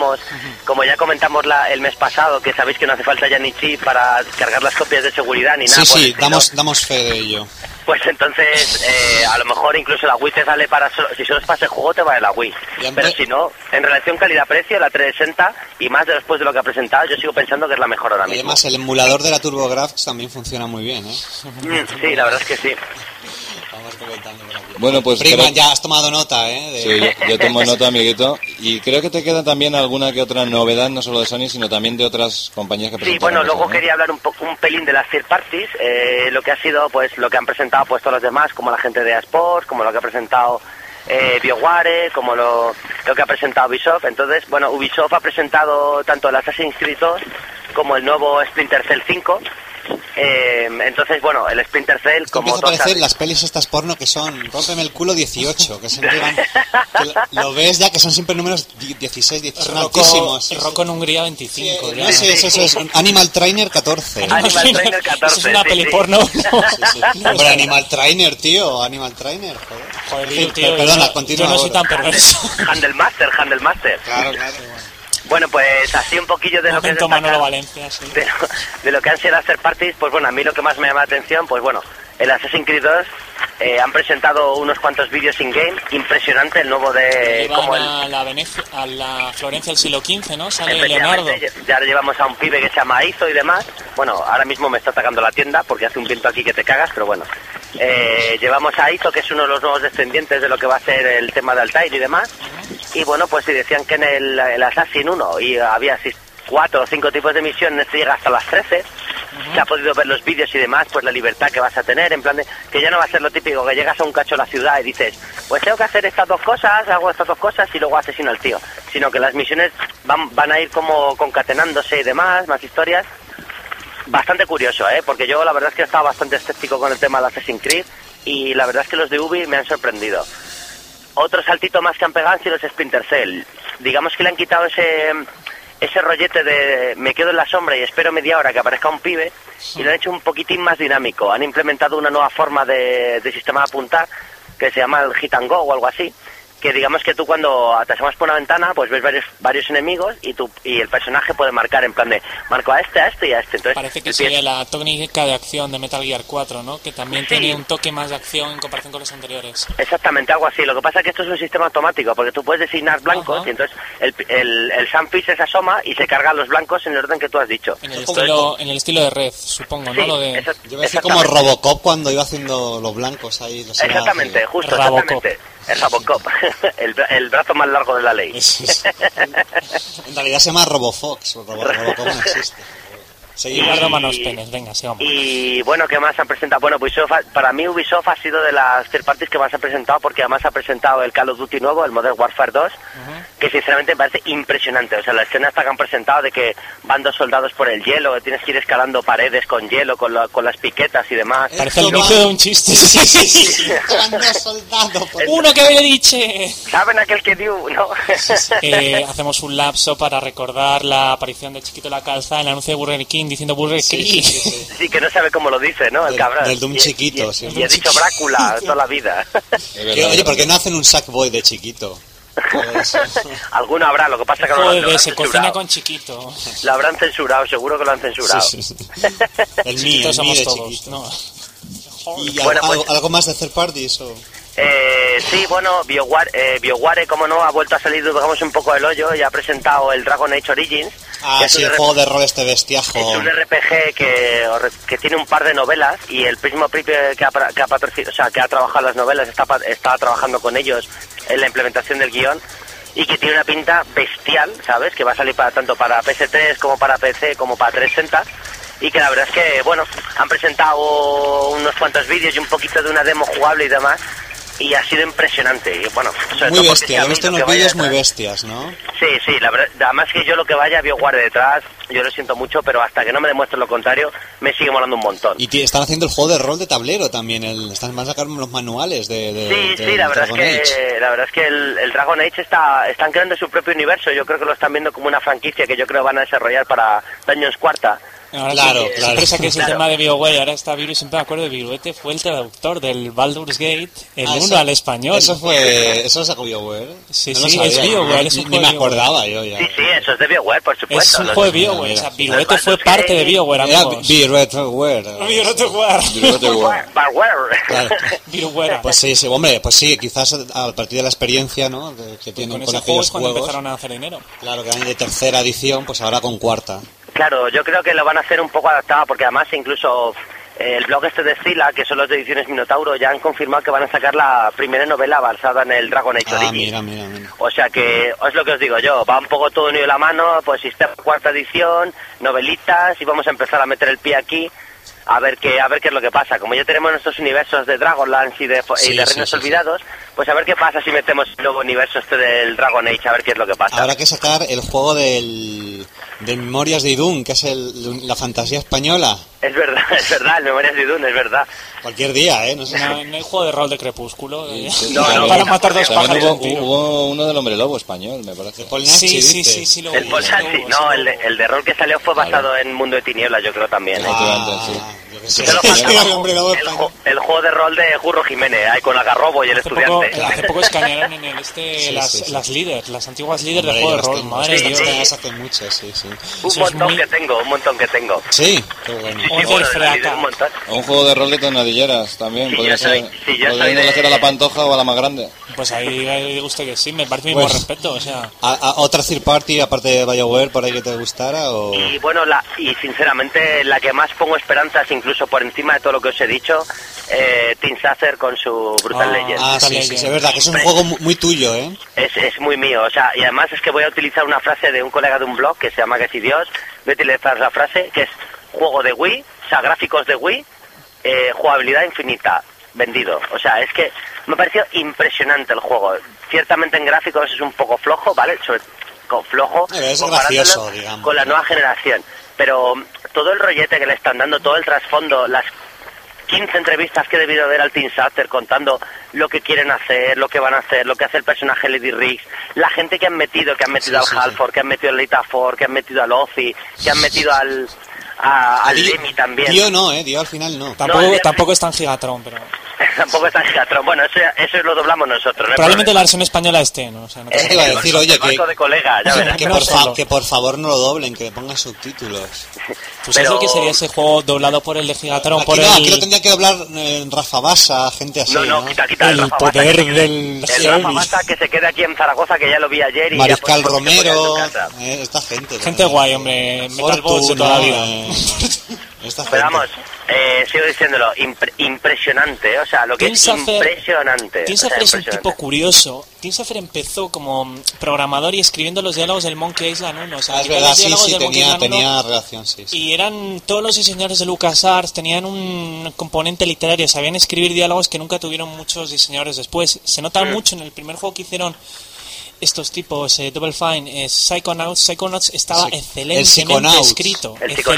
ya comentamos el mes pasado, que sabéis que no hace falta ya ni chip para cargar las copias de seguridad ni nada. Sí, damos fe de ello. Pues entonces, a lo mejor incluso la Wii te sale si solo es para ese juego te vale la Wii. Pero si no, en relación calidad-precio, la 360, y más después de lo que ha presentado, yo sigo pensando que es la mejor ahora mismo. Y además el emulador de la TurboGrafx también funciona muy bien, ¿eh? Sí, la verdad es que sí. Vamos comentando por aquí. Bueno, pues... Prima, ya has tomado nota, ¿eh? Sí, yo tomo nota, amiguito. Y creo que te queda también alguna que otra novedad, no solo de Sony, sino también de otras compañías que presentan. Sí, bueno, luego quería hablar un pelín de las third parties, lo que ha sido, pues, lo que han presentado pues todos los demás, como la gente de eSports, como lo que ha presentado BioWare, como lo que ha presentado Ubisoft. Entonces, bueno, Ubisoft ha presentado tanto el Assassin's Creed 2 como el nuevo Splinter Cell 5. Entonces, bueno, el Splinter Cell, como empieza a parecer las pelis estas porno que son Rómpeme el culo 18, que siempre van, que lo ves ya que son siempre números 16, 17, son altísimos. Rocco en Hungría 25. Sí, no sé, eso es Animal Trainer 14. Animal Trainer 14. Eso es una peli porno. Sí. Hombre, Animal Trainer, tío, Animal Trainer, joder. Sí, tío, perdona, continúa. Yo no soy tan perverso. Handelmaster. Claro. Bueno, pues así un poquillo de lo que es Manolo Valencia, sí. de lo que han sido las third parties, pues bueno, a mí lo que más me llama la atención, pues bueno, el Assassin's Creed 2 han presentado unos cuantos vídeos in-game, impresionante, el nuevo de... a la Florencia del siglo XV, ¿no? Sale Leonardo. Ya llevamos a un pibe que se llama Izo y demás. Bueno, ahora mismo me está atacando la tienda porque hace un viento aquí que te cagas, pero bueno. Llevamos a Izo, que es uno de los nuevos descendientes de lo que va a ser el tema de Altair y demás. Y bueno, pues si decían que en el Assassin 1 y había 4 o 5 tipos de misiones, este llega hasta las 13. se ha podido ver los vídeos y demás, pues la libertad que vas a tener, en plan de que ya no va a ser lo típico, que llegas a un cacho de la ciudad y dices, pues tengo que hacer estas 2 cosas, hago estas 2 cosas y luego asesino al tío, sino que las misiones van a ir como concatenándose y demás, más historias. Bastante curioso, porque yo la verdad es que estaba bastante escéptico con el tema de Assassin's Creed y la verdad es que los de Ubi me han sorprendido. Otro saltito más que han pegado han sido los Splinter Cell. Digamos que le han quitado ese rollete de me quedo en la sombra y espero media hora que aparezca un pibe y lo han hecho un poquitín más dinámico. Han implementado una nueva forma de sistema de apuntar que se llama el hit and go o algo así, que digamos que tú cuando te asomas por una ventana pues ves varios enemigos y el personaje puede marcar en plan de marco a este y a este. Entonces, parece que sería la técnica de acción de Metal Gear 4, ¿no? Que también tiene un toque más de acción en comparación con los anteriores. Exactamente, algo así. Lo que pasa es que esto es un sistema automático porque tú puedes designar blancos y entonces el Sunfish se asoma y se carga los blancos en el orden que tú has dicho. En el estilo de Red, supongo, ¿no? Lo de... Yo me decía como Robocop cuando iba haciendo los blancos ahí. Exactamente, justo, Robocop. exactamente. El Robocop, el brazo más largo de la ley. En realidad se llama Robofox, Robocop no existe. Igual Romanos Penes, venga, sigamos. Y bueno, ¿qué más han presentado? Bueno, Ubisoft, para mí Ubisoft ha sido de las third parties que más ha presentado porque además ha presentado el Call of Duty nuevo, el Modern Warfare 2, que sinceramente me parece impresionante. O sea, la escena esta que han presentado de que van 2 soldados por el hielo, que tienes que ir escalando paredes con hielo, con las piquetas y demás. Parece el inicio de un chiste. Sí. Van 2 soldados. ¡Uno que había dicho! ¿Saben aquel que dio? ¿No? Hacemos un lapso para recordar la aparición de Chiquito La Calza en el anuncio de Burger King diciendo Burger King. Sí, que no sabe cómo lo dice, ¿no? El cabrón. Del Doom chiquito. Y ha dicho Brácula toda la vida. Oye, ¿por qué no hacen un Sackboy de chiquito? Alguno habrá, lo que pasa que Joder, se cocina con Chiquito. Lo habrán censurado, seguro que lo han censurado. Sí. El mío de todos, chiquito. ¿no? ¿Y bueno, algo más de third parties o...? Sí, bueno, BioWare, como no, ha vuelto a salir, digamos, un poco del hoyo y ha presentado el Dragon Age Origins. Sí, el juego de rol este bestiajo. Es un RPG que tiene un par de novelas y el mismo Prip que ha trabajado las novelas está trabajando con ellos en la implementación del guión y que tiene una pinta bestial, ¿sabes? Que va a salir tanto para PS3 como para PC como para 360. Y que la verdad es que, bueno, han presentado unos cuantos vídeos y un poquito de una demo jugable y demás, y ha sido impresionante. Y bueno, muy bestia, he visto unos vídeos muy bestias, ¿no? Sí, la verdad, además que yo lo que vaya a BioWare detrás, yo lo siento mucho, pero hasta que no me demuestre lo contrario, me sigue molando un montón. Y están haciendo el juego de rol de tablero también, van a sacar los manuales de Sí, la verdad es que el Dragon Age están creando su propio universo. Yo creo que lo están viendo como una franquicia que yo creo van a desarrollar para Dungeons Quarta. Ahora claro. Sorpresa que es el tema de BioWare. Ahora está Viru, siempre me acuerdo de Viruete, fue el traductor del Baldur's Gate, el 1 al español. Eso sacó BioWare. Sí, es BioWare. Ni me acordaba yo ya. Sí, eso es de BioWare, por supuesto. Es un juego de BioWare. O sea, Viruete fue parte de BioWare, amigos. BioWare. Pues sí, hombre, pues sí, quizás a partir de la experiencia, ¿no? Que tienen con aquellos juegos empezaron a hacer dinero. Claro, que eran de tercera edición, pues ahora con cuarta. Claro, yo creo que lo van a hacer un poco adaptado, porque además incluso el blog este de Scila, que son los de Ediciones Minotauro, ya han confirmado que van a sacar la primera novela basada en el Dragon Age Origins. Mira. O sea que, es lo que os digo yo, va un poco todo unido de la mano, pues sistema cuarta edición, novelitas, y vamos a empezar a meter el pie aquí, a ver qué es lo que pasa. Como ya tenemos nuestros universos de Dragonlance y de Reinos Olvidados, pues a ver qué pasa si metemos el nuevo universo este del Dragon Age, a ver qué es lo que pasa. Habrá que sacar el juego de Memorias de Idún, que es la fantasía española. Es verdad, el Memorias de Idún, es verdad. Cualquier día, ¿eh? No sé. No hay juego de rol de Crepúsculo. No, para matar dos pájaros. Hubo uno del Hombre Lobo español, me parece. Sí, lo el Polnachi, no, el de rol que salió fue basado en Mundo de Tinieblas, yo creo también. El juego de rol de Curro Jiménez, ahí con Algarrobo y el estudiante. Hace poco escanearon en el las líderes, las antiguas líderes de juego de rol. Madre de Dios. Hace muchas, sí. Un montón que tengo. Sí, qué bueno. Un juego de rol de tonadilleras también, podría ser. Podría elegir a la Pantoja o a la más grande. Pues ahí gusta que sí, me parece mismo respeto, o sea. ¿Otra third party aparte de BioWare por ahí que te gustara? O... Y bueno, sinceramente la que más pongo esperanzas, incluso por encima de todo lo que os he dicho, Team Sacer con su Brutal Legend. Sí, es verdad, que es un juego muy tuyo, ¿eh? Es muy mío, o sea, y además es que voy a utilizar una frase de un colega de un blog que se llama Que si Dios, voy a utilizar la frase que es: juego de Wii, o sea, gráficos de Wii, jugabilidad infinita, vendido. O sea, es que me pareció impresionante el juego. Ciertamente en gráficos es un poco flojo, ¿vale? Flojo es gracioso, digamos, con la nueva generación. Pero todo el rollete que le están dando, todo el trasfondo, las 15 entrevistas que he debido ver al Team Sutter contando lo que quieren hacer, lo que van a hacer, lo que hace el personaje Lady Riggs, la gente que han metido al Halford, que han metido al Lita Ford, que han metido al Ozzy, que han metido al Lemmy también. Dio al final no. Tampoco es tan Gigatron, pero... Tampoco es tan Gigatron. Bueno, eso lo doblamos nosotros. ¿No? Probablemente la versión española esté, ¿no? O sea, no te iba a decir, oye, de colega, ya verás. que por favor no lo doblen, que le pongan subtítulos. ¿Tú sabes lo que sería ese juego doblado por el de Gigatron? Aquí lo tendría que doblar Rafa Basa, gente así. No, quita el poder del Rafa Basa que se quede aquí en Zaragoza, que ya lo vi ayer. Mariscal Romero, esta gente. Gente guay, hombre. Metal Bots de toda la vida. Pero vamos, sigo diciéndolo, impresionante, o sea, lo que es impresionante. Tim Schafer es un tipo curioso. Tim Schafer empezó como programador y escribiendo los diálogos del Monkey Island 1. O sea, es verdad, sí, tenía relación, sí. Y eran todos los diseñadores de LucasArts, tenían un componente literario, sabían escribir diálogos que nunca tuvieron muchos diseñadores después. Se nota mucho en el primer juego que hicieron estos tipos, Double Fine, Psychonauts estaba excelentemente escrito.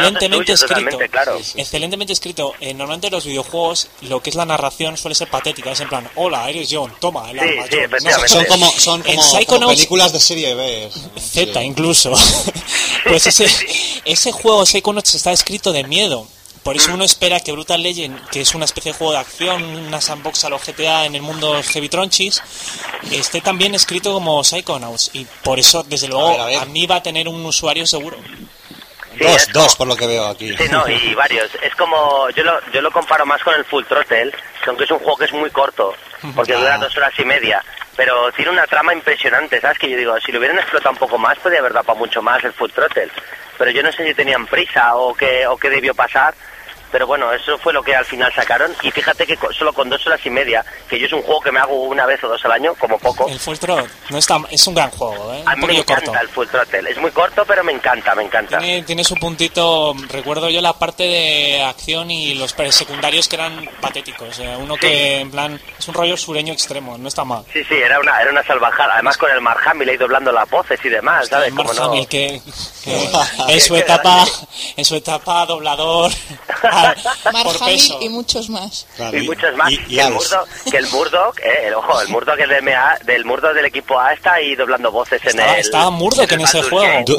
Excelentemente escrito. Normalmente en los videojuegos lo que es la narración suele ser patética, es en plan, hola, eres John, toma el arma. John. Son como películas de serie B. Z incluso. Pues ese juego Psychonauts está escrito de miedo. Por eso uno espera que Brutal Legend, que es una especie de juego de acción, una sandbox a los GTA en el mundo Heavy Tronchis, esté también escrito como Psychonauts. Y por eso, desde luego, a mí va a tener un usuario seguro. Sí, dos por lo que veo aquí. Sí, no, y varios. Es como, yo lo comparo más con el Full Throttle, aunque es un juego que es muy corto, porque dura 2 horas y media. Pero tiene una trama impresionante, ¿sabes? Que yo digo, si lo hubieran explotado un poco más, podría haber dado para mucho más el Full Throttle. Pero yo no sé si tenían prisa o qué debió pasar. Pero bueno, eso fue lo que al final sacaron. Y fíjate que solo con 2 horas y media, que yo es un juego que me hago una vez o 2 al año, como poco. El Full Throttle es un gran juego, ¿eh? A mí me encanta el Full Throttle. Es muy corto, pero me encanta. Tiene su puntito. Recuerdo yo la parte de acción y los secundarios que eran patéticos. Uno que, en plan, es un rollo sureño extremo, no está mal. Sí, era una salvajada. Además con el Mark Hamill ahí doblando las voces y demás, ¿sabes? El Mark Hamill que en su etapa doblador... Mark Hamill y muchos más. Claro, y muchos más. Y el Murdoch, el Murdoch del Murdoch del equipo A está ahí doblando voces estaba Murdoch en ese juego. El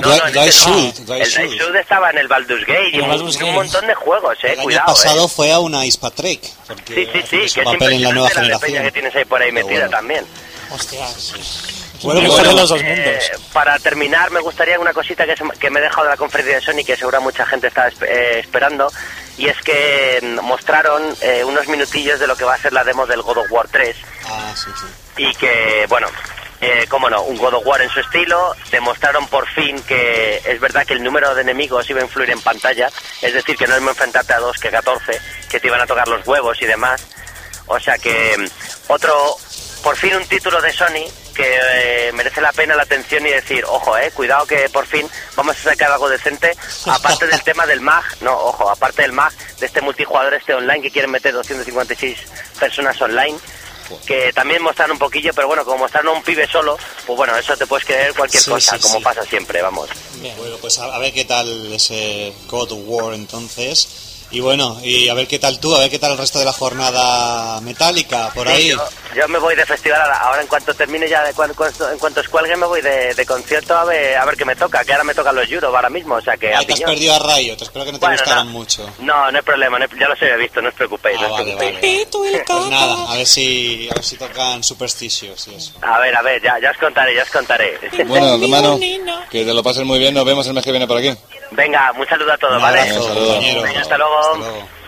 Dice Shoot estaba en el Baldur's Gate y un montón de juegos, cuidado. El año pasado fue a una ISPATREK. Sí, que es papel en la nueva generación. Que tienes ahí por ahí metida también. Hostias. Bueno, de los dos mundos. Para terminar, me gustaría una cosita que me he dejado de la conferencia de Sony, que seguro mucha gente está esperando, y es que mostraron unos minutillos de lo que va a ser la demo del God of War 3. Sí. Y que, bueno, cómo no, un God of War en su estilo. Demostraron por fin que es verdad que el número de enemigos iba a influir en pantalla, es decir, que no es más enfrentarte a 2 que 14, que te iban a tocar los huevos y demás. O sea que por fin un título de Sony que merece la pena la atención y decir, ojo, cuidado que por fin vamos a sacar algo decente, aparte del tema del MAG, aparte del MAG, de este multijugador, online, que quieren meter 256 personas online, que también mostraron un poquillo, pero bueno, como mostraron a un pibe solo, pues bueno, eso te puedes creer cualquier cosa, como pasa siempre, vamos. Bien. Bueno, pues a ver qué tal ese God of War entonces. Y bueno, y a ver qué tal tú, a ver qué tal el resto de la jornada metálica por ahí. Yo me voy de festival ahora en cuanto termine ya, en cuanto escuelgue me voy de concierto a ver qué me toca, que ahora me tocan los Euros ahora mismo, o sea que... te has perdido a Rayo, te espero que no te gustaran mucho. No hay problema, ya los he visto, no os preocupéis. Vale. Pues nada, a ver si tocan Superstitious y eso. A ver, ya os contaré. Bueno, hermano, que te lo pases muy bien, nos vemos el mes que viene por aquí. Venga, un saludo a todos, ¿vale? Un saludo. Venga, hasta luego. Hasta luego.